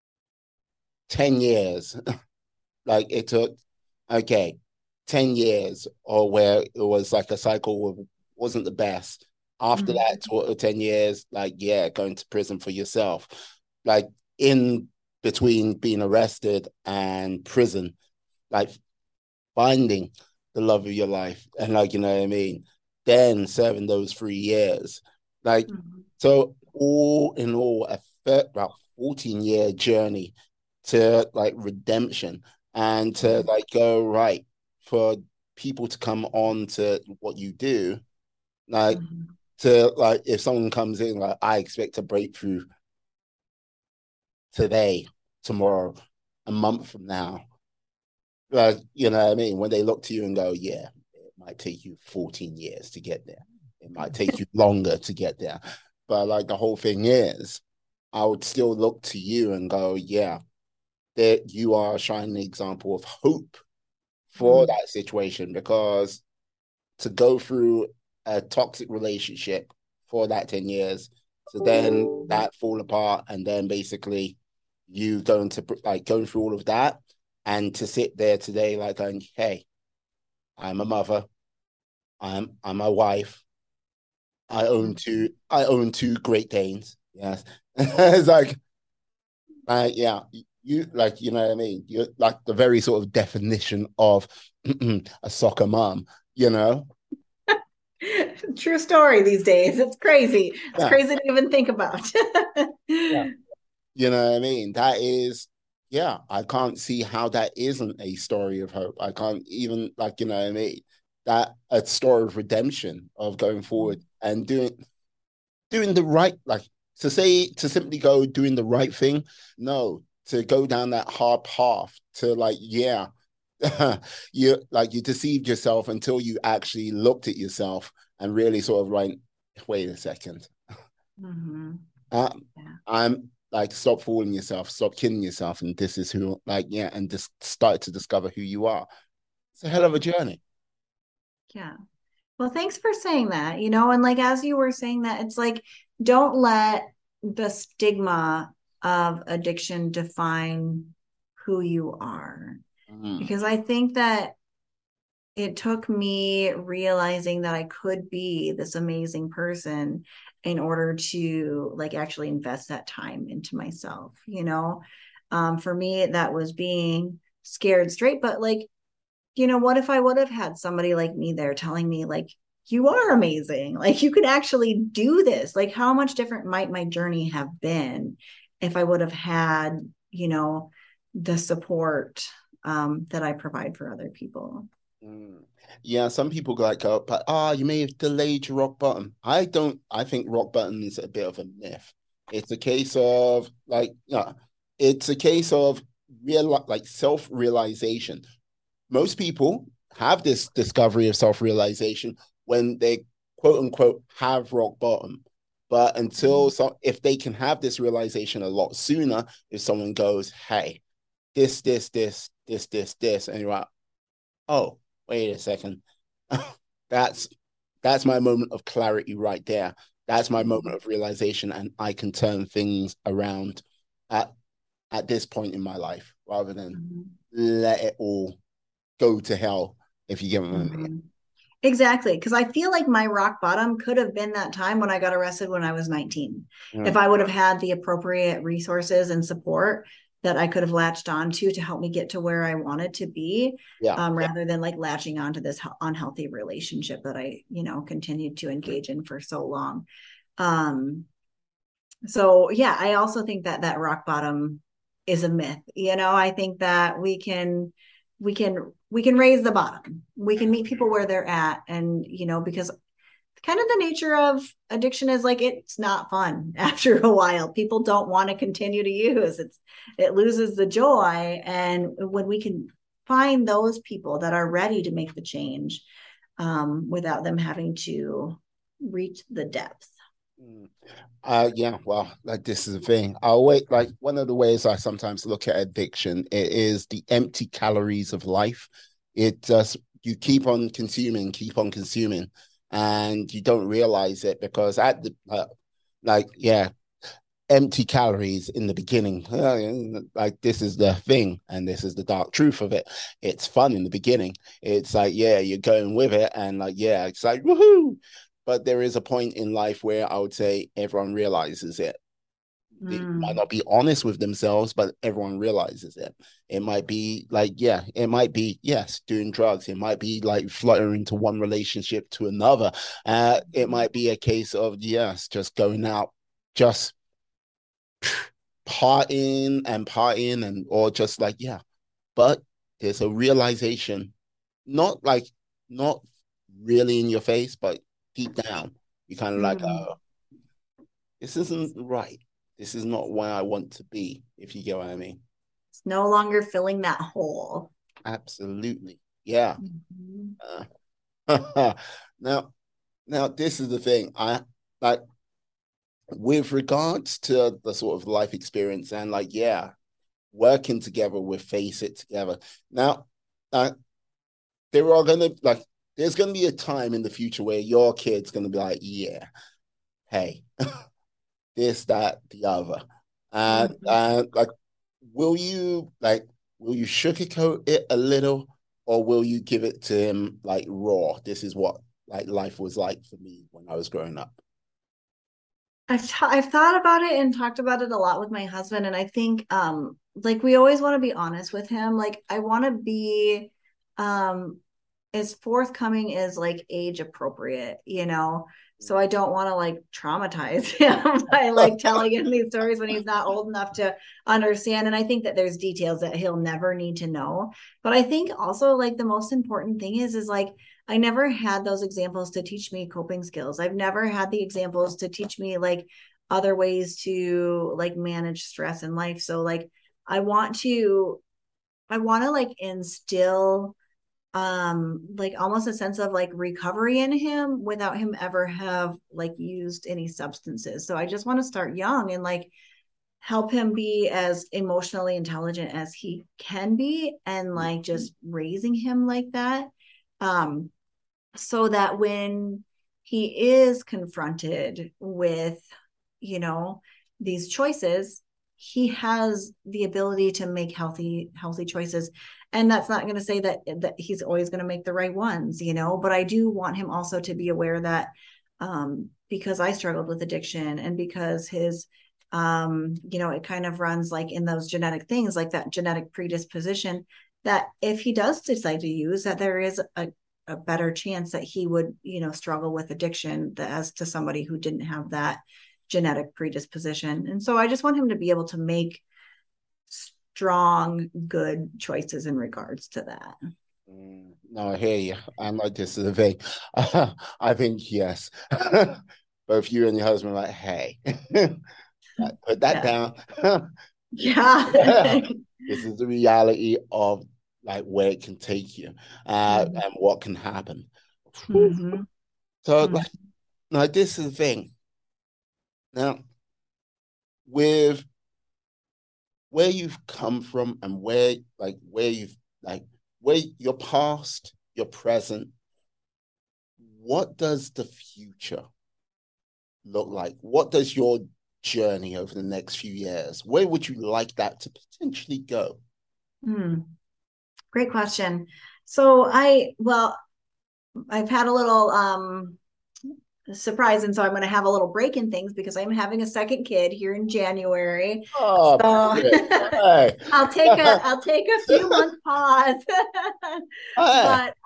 10 years. Like it took okay, 10 years or where it was like a cycle of wasn't the best. After that,
Mm-hmm.
10 years, like, yeah, going to prison for yourself. Like in between being arrested and prison, like finding the love of your life and like, you know what I mean? Then serving those 3 years. Like,
Mm-hmm.
so all in all, about 14-year journey to like redemption and to like go right for people to come on to what you do, like
Mhm.
to like if someone comes in, like I expect a breakthrough today, tomorrow, a month from now. Like, you know what I mean? When they look to you and go, yeah, it might take you 14 years to get there. It might take you longer to get there. But like the whole thing is, I would still look to you and go, yeah, that you are a shining example of hope for
Mhm.
that situation, because to go through a toxic relationship for that 10 years, to then that fall apart, and then basically you going to like going through all of that, and to sit there today like going, hey, I'm a mother, I'm a wife, I own two Great Danes. Yes. It's yeah, you like, you know what I mean? You're like the very sort of definition of a soccer mom, you know?
True story these days. It's crazy. It's
Yeah.
crazy to even think about.
Yeah. You know what I mean? That is, yeah, I can't see how that isn't a story of hope. I can't even, like, you know what I mean? That a story of redemption, of going forward and doing the right, like to simply go doing the right thing. No, to go down that hard path to like, yeah, you deceived yourself until you actually looked at yourself and really sort of like, wait a second.
Mhm.
Uh,
Yeah.
I'm like, stop fooling yourself, stop kidding yourself, and this is who, like, yeah, and just start to discover who you are. It's a hell of a journey.
Yeah. Well, thanks for saying that. And like as you were saying that, it's like don't let the stigma of addiction define who you are.
Mm,
Because I think that it took me realizing that I could be this amazing person in order to like actually invest that time into myself. For me, that was being scared straight, but like, what if I would have had somebody like me there telling me, like, you are amazing. Like, you could actually do this. Like, how much different might my journey have been if I would have had, the support that I provide for other people?
mm. Yeah, some people like go, but you may have delayed your rock bottom. I don't. I think rock bottom is a bit of a myth. It's a case of like, yeah, it's a case of real like self realization. Most people have this discovery of self realization when they quote unquote have rock bottom. But until so, if they can have this realization a lot sooner, if someone goes, hey, this, and you're like, oh, wait a second. that's that's my moment of clarity right there. That's my moment
Mhm.
of realization, and I can turn things around at at this point in my life rather than
Mhm.
let it all go to hell, if you get what I mean.
Mhm. Exactly. Because I feel like my rock bottom could have been that time when I got arrested when I was 19.
Yeah,
If I would have had the appropriate resources and support that I could have latched onto to help me get to where I wanted to be,
yeah.
rather than like latching onto this unhealthy relationship that I continued to engage in for so long. Um, so yeah, I also think that that rock bottom is a myth. I think that we can raise the bottom. We can meet people where they're at, and because kind of the nature of addiction is like it's not fun after a while. People don't want to continue to use. It loses the joy, and when we can find those people that are ready to make the change, without them having to reach the depths.
Mm. Yeah, well, like this is the thing. I'll wait. Like one of the ways I sometimes look at addiction, it is the empty calories of life. It just you keep on consuming, and you don't realize it because at the like yeah, empty calories in the beginning. Like this is the thing, and this is the dark truth of it. It's fun in the beginning. It's like, yeah, you're going with it, and like, yeah, it's like woohoo. But there is a point in life where I would say everyone realizes it. It might
Mm.
not be honest with themselves, but everyone realizes it. It might be like, yeah, it might be, yes, doing drugs. It might be like fluttering to one relationship to another. It might be a case of, yes, just going out, just partying and or just like, yeah. But there's a realization, not like not really in your face, but deep down, you kind of like,
Mm.
oh, this isn't right. This is not where I want to be, if you get what I mean.
It's no longer filling that hole.
Absolutely. Yeah.
Mhm.
Now, now this is the thing. I like with regards to the sort of life experience and like, yeah, working together with Face It Together. Now, uh, there are gonna like there's gonna be a time in the future where your kid's gonna be like, yeah, hey, this, that, the other. And
Mhm.
like will you like will you sugarcoat it a little or will you give it to him like raw? This is what like life was like for me when I was growing up.
I've thought about it and talked about it a lot with my husband, and I think like we always want to be honest with him. Like I want to be um as forthcoming as like age appropriate, you know. So I don't want to like traumatize him by like telling him these stories when he's not old enough to understand. And I think that there's details that he'll never need to know. But I think also like the most important thing is like I never had those examples to teach me coping skills. I've never had the examples to teach me like other ways to like manage stress in life. So like I want to I want to like instill like almost a sense of like recovery in him without him ever have like used any substances. So I just want to start young and like help him be as emotionally intelligent as he can be and like just raising him like that. Um so that when he is confronted with, you know, these choices, he has the ability to make healthy choices. And that's not going to say that he's always going to make the right ones, you know, but I do want him also to be aware that because I struggled with addiction and because his you know, it kind of runs like in those genetic things, like that genetic predisposition, that if he does decide to use, that there is a better chance that he would, you know, struggle with addiction as to somebody who didn't have that genetic predisposition. And so I just want him to be able to make strong, good choices in regards to that.
No, I hear you. And like this is the thing. I think yes. Both you and your husband are like, hey, put that
Yeah.
down.
Yeah.
This is the reality of like where it can take you and what can happen.
Mm-hmm.
So
Mm-hmm.
like this is the thing. Now, with where you've come from and where you've like where your past, your present, what does the future look like? What does your journey over the next few years? Where would you like that to potentially go?
Mm. Great question. Well, I've had a little surprise, and so I'm going to have a little break in things because I'm having a second kid here in January.
Oh,
So
brilliant. Hey.
I'll take a few month pause.
Hey.
But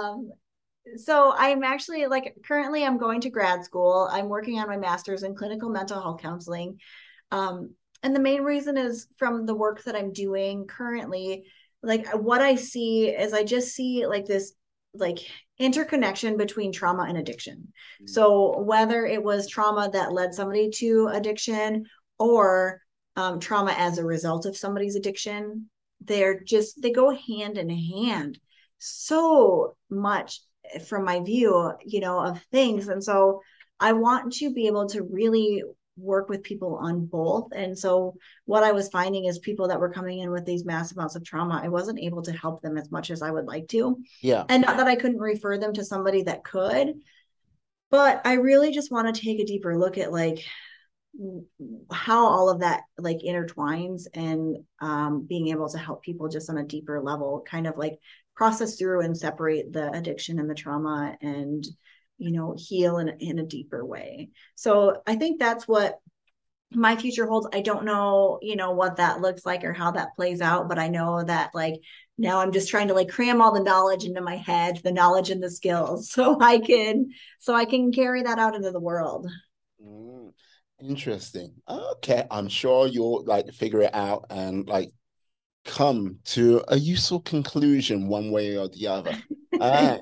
so I'm actually like currently I'm going to grad school. I'm working on my master's in clinical mental health counseling. Um, and the main reason is from the work that I'm doing currently, like what I see is I just see like this like interconnection between trauma and addiction. So whether it was trauma that led somebody to addiction or trauma as a result of somebody's addiction, they go hand in hand so much from my view, you know, of things. And so I want to be able to really work with people on both. And so what I was finding is people that were coming in with these massive amounts of trauma, I wasn't able to help them as much as I would like to.
Yeah.
And not that I couldn't refer them to somebody that could, but I really just want to take a deeper look at like how all of that like intertwines and being able to help people just on a deeper level kind of like process through and separate the addiction and the trauma and you know heal in a deeper way. So I think that's what my future holds. I don't know, you know, what that looks like or how that plays out, but I know that like now I'm just trying to like cram all the knowledge into my head, the knowledge and the skills, so I can carry that out into the world.
Mm, interesting. Okay, I'm sure you'll like figure it out and like come to a useful conclusion one way or the other. All right.
Yeah.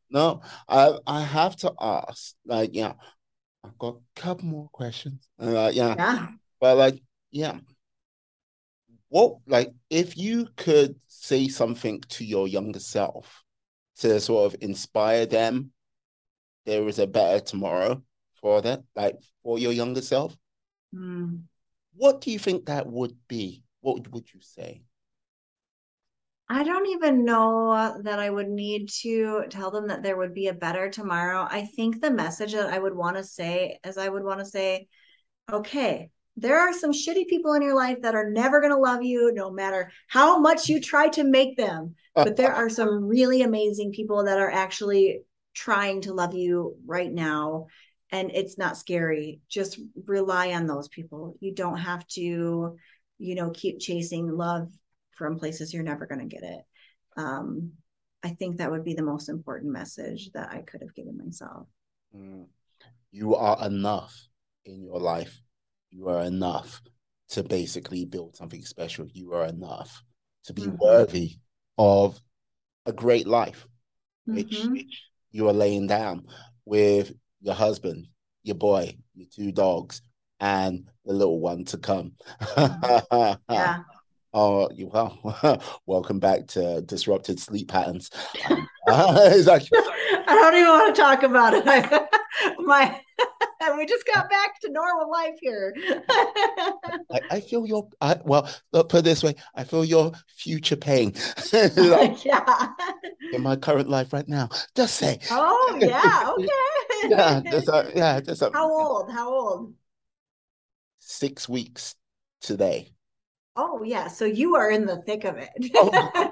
No, I have to ask. Like, yeah, I've got a couple more questions. Yeah,
Yeah.
but like, yeah, what like if you could say something to your younger self to sort of inspire them, there is a better tomorrow for that, like for your younger self.
Hmm.
What do you think that would be? What would you say?
I don't even know that I would need to tell them that there would be a better tomorrow. I think the message that I would want to say is I would want to say, okay, there are some shitty people in your life that are never going to love you, no matter how much you try to make them. But there are some really amazing people that are actually trying to love you right now. And it's not scary. Just rely on those people. You don't have to, keep chasing love from places you're never going to get it. Um, I think that would be the most important message that I could have given myself.
Mm. You are enough in your life. You are enough to basically build something special. You are enough to be
Mm-hmm.
worthy of a great life,
Mm-hmm.
which you are laying down with your husband, your boy, your two dogs, and the little one to come.
Mm-hmm. Yeah.
Oh, you well, welcome back to disrupted sleep patterns. It's like
I don't even want to talk about it. My we just got back to normal life here.
I feel your well, look, put it this way, I feel your future pain. Like
Yeah.
in my current life right now. Just say.
Oh yeah,
Yeah,
okay.
just a
How old? How old?
6 weeks today.
Oh yeah, so you are in the thick of
Oh,
it.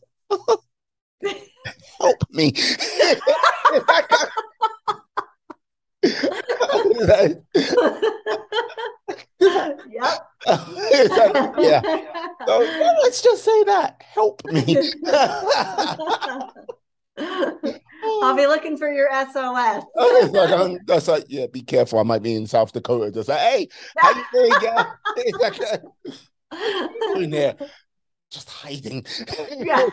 help me.
Yep.
It's like, yeah. So yeah, let's just say that. Help me.
I'll be looking for your SOS.
It's like that's like, yeah, be careful. I might be in South Dakota. Just like, hey, how you doing, guy? It's like, what are you doing there? Just hiding.
Yeah.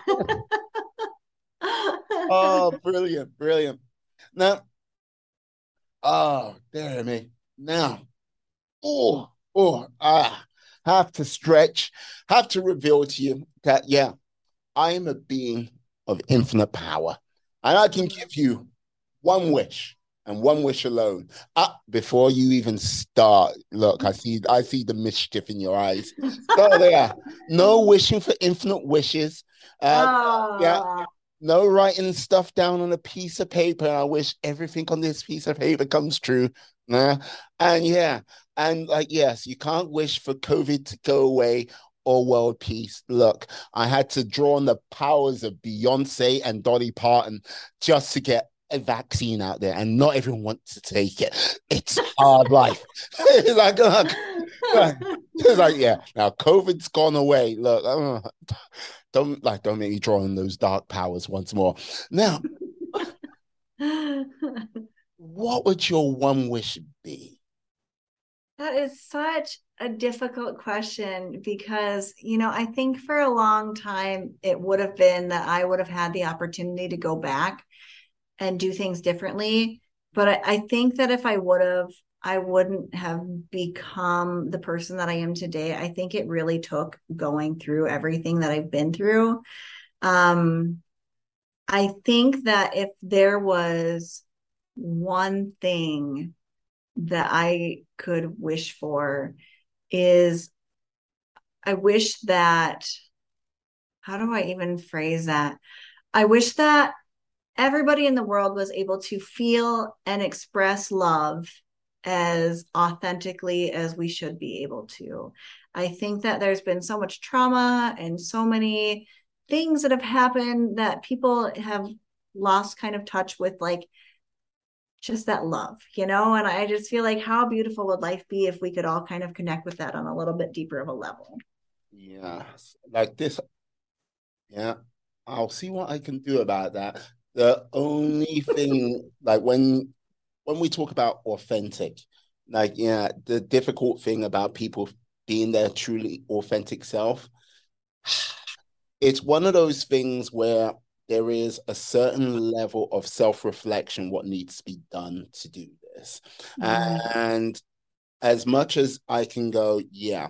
Oh, brilliant, brilliant. Now, oh, dear me. Now, have to stretch, have to reveal to you that, yeah, I am a being of infinite power. And I can give you one wish and one wish alone. Before you even start, look, I see the mischief in your eyes. So there, no wishing for infinite wishes. Yeah,
Oh,
no writing stuff down on a piece of paper. I wish everything on this piece of paper comes true. Nah. And yeah, and like, yes, you can't wish for COVID to go away or world peace. Look, I had to draw on the powers of Beyonce and Dolly Parton just to get a vaccine out there, and not everyone wants to take it. It's hard life. It's like, it's like, yeah. Now COVID's gone away. Look, don't make me draw on those dark powers once more. Now, what would your one wish be?
that is such a difficult question because, I think for a long time it would have been that I would have had the opportunity to go back and do things differently. But I think that if I would have, I wouldn't have become the person that I am today. I think it really took going through everything that I've been through. Um, I think that if there was one thing that I could wish for is I wish that, how do I even phrase that? I wish that everybody in the world was able to feel and express love as authentically as we should be able to. I think that there's been so much trauma and so many things that have happened that people have lost kind of touch with, like just that love, and I just feel like how beautiful would life be if we could all kind of connect with that on a little bit deeper of a level.
Yes, like this. Yeah, I'll see what I can do about that. The only thing, like when we talk about authentic, like yeah, the difficult thing about people being their truly authentic self, it's one of those things where there is a certain level of self-reflection what needs to be done to do this. And as much as I can go, yeah,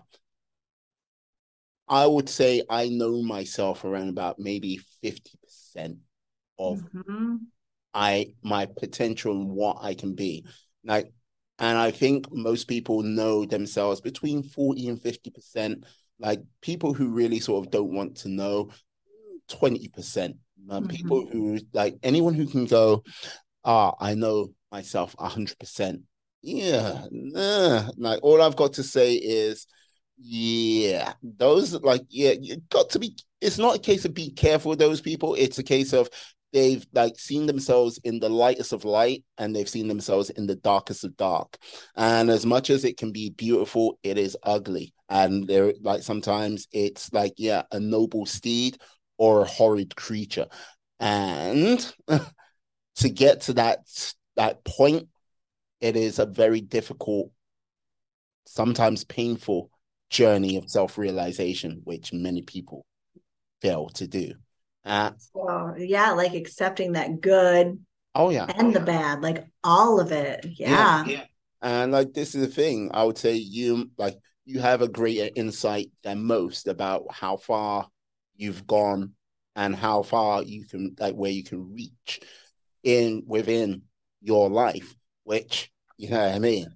I would say I know myself around about maybe 50% of my potential and what I can be. Like, and I think most people know themselves between 40 and 50%. Like people who really sort of don't want to know, 20%. People who like anyone who can go, I know myself 100%. Yeah, like all I've got to say is, yeah, those like, yeah, you got to be. It's not a case of be careful with those people. It's a case of they've like seen themselves in the lightest of light and they've seen themselves in the darkest of dark. And as much as it can be beautiful, it is ugly. And there, like sometimes it's like, yeah, a noble steed or a horrid creature. And to get to that point, it is a very difficult, sometimes painful journey of self-realization, which many people fail to do.
So yeah, like accepting that good and the bad, like all of it. Yeah.
And like this is the thing, I would say you have a greater insight than most about how far you've gone and how far you can like where you can reach within your life, which you know what I mean.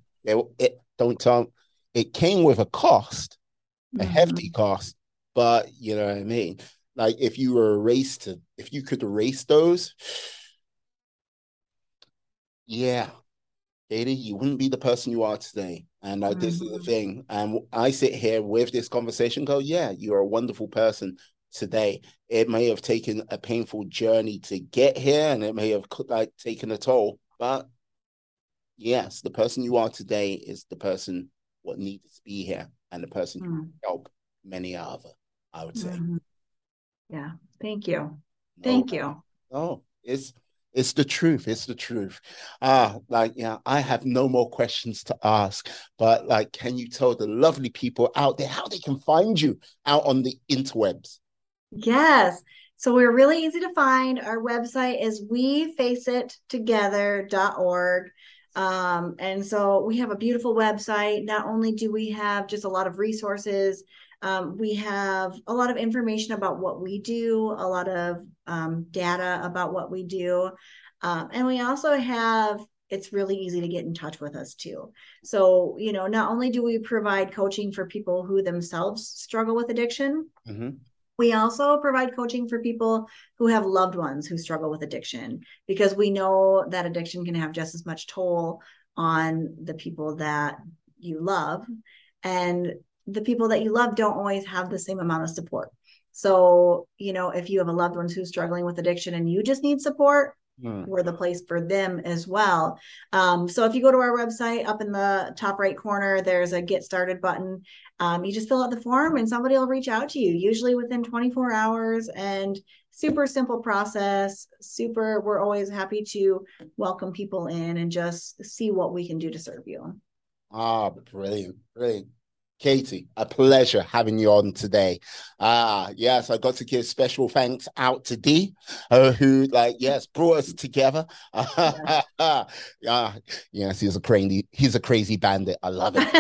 It came with a cost, a hefty cost, but you know what I mean. Like if you could erase those, yeah, Katie, you wouldn't be the person you are today. And like this is the thing. And I sit here with this conversation, go, yeah, you're a wonderful person today. It may have taken a painful journey to get here, and it may have like taken a toll, but yes, the person you are today is the person what needs to be here, and the person who can help many other, I would say.
Yeah. Thank you. Thank you.
Oh, it's the truth. It's the truth. Like, yeah, I have no more questions to ask, but like, can you tell the lovely people out there how they can find you out on the interwebs?
Yes. So we're really easy to find. Our website is wefaceit.together.org. And so we have a beautiful website. Not only do we have just a lot of resources, we have a lot of information about what we do, a lot of data about what we do. And we also have, it's really easy to get in touch with us too. So, you know, not only do we provide coaching for people who themselves struggle with addiction, we also provide coaching for people who have loved ones who struggle with addiction, because we know that addiction can have just as much toll on the people that you love. And the people that you love don't always have the same amount of support. So, you know, if you have a loved one who's struggling with addiction and you just need support, we're the place for them as well. So if you go to our website, up in the top right corner, there's a get started button. You just fill out the form and somebody will reach out to you, usually within 24 hours, and super simple process. We're always happy to welcome people in and just see what we can do to serve you.
Brilliant. Brilliant. Katie, a pleasure having you on today. Yes, I got to give special thanks out to Dee, who, like, yes, brought us together. Yes, he's a crazy bandit. I love it.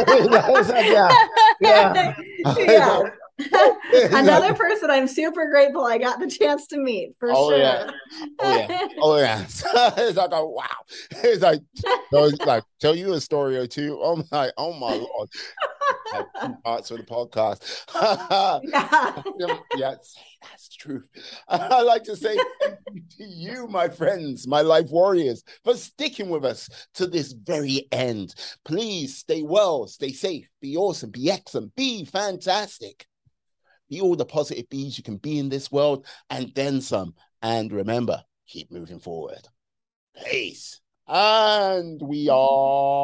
Yeah. Another person I'm super grateful I got the chance to meet, for sure.
Yeah. Oh yeah. It's like, wow. It's like tell you a story or two. Oh my Lord. Like 2 parts of the podcast. Yes, that's true. I like to say thank you to you, my friends, my life warriors, for sticking with us to this very end. Please stay well, stay safe, be awesome, be excellent, be fantastic. Be all the positive bees you can be in this world, and then some. And remember, keep moving forward. Peace. And we are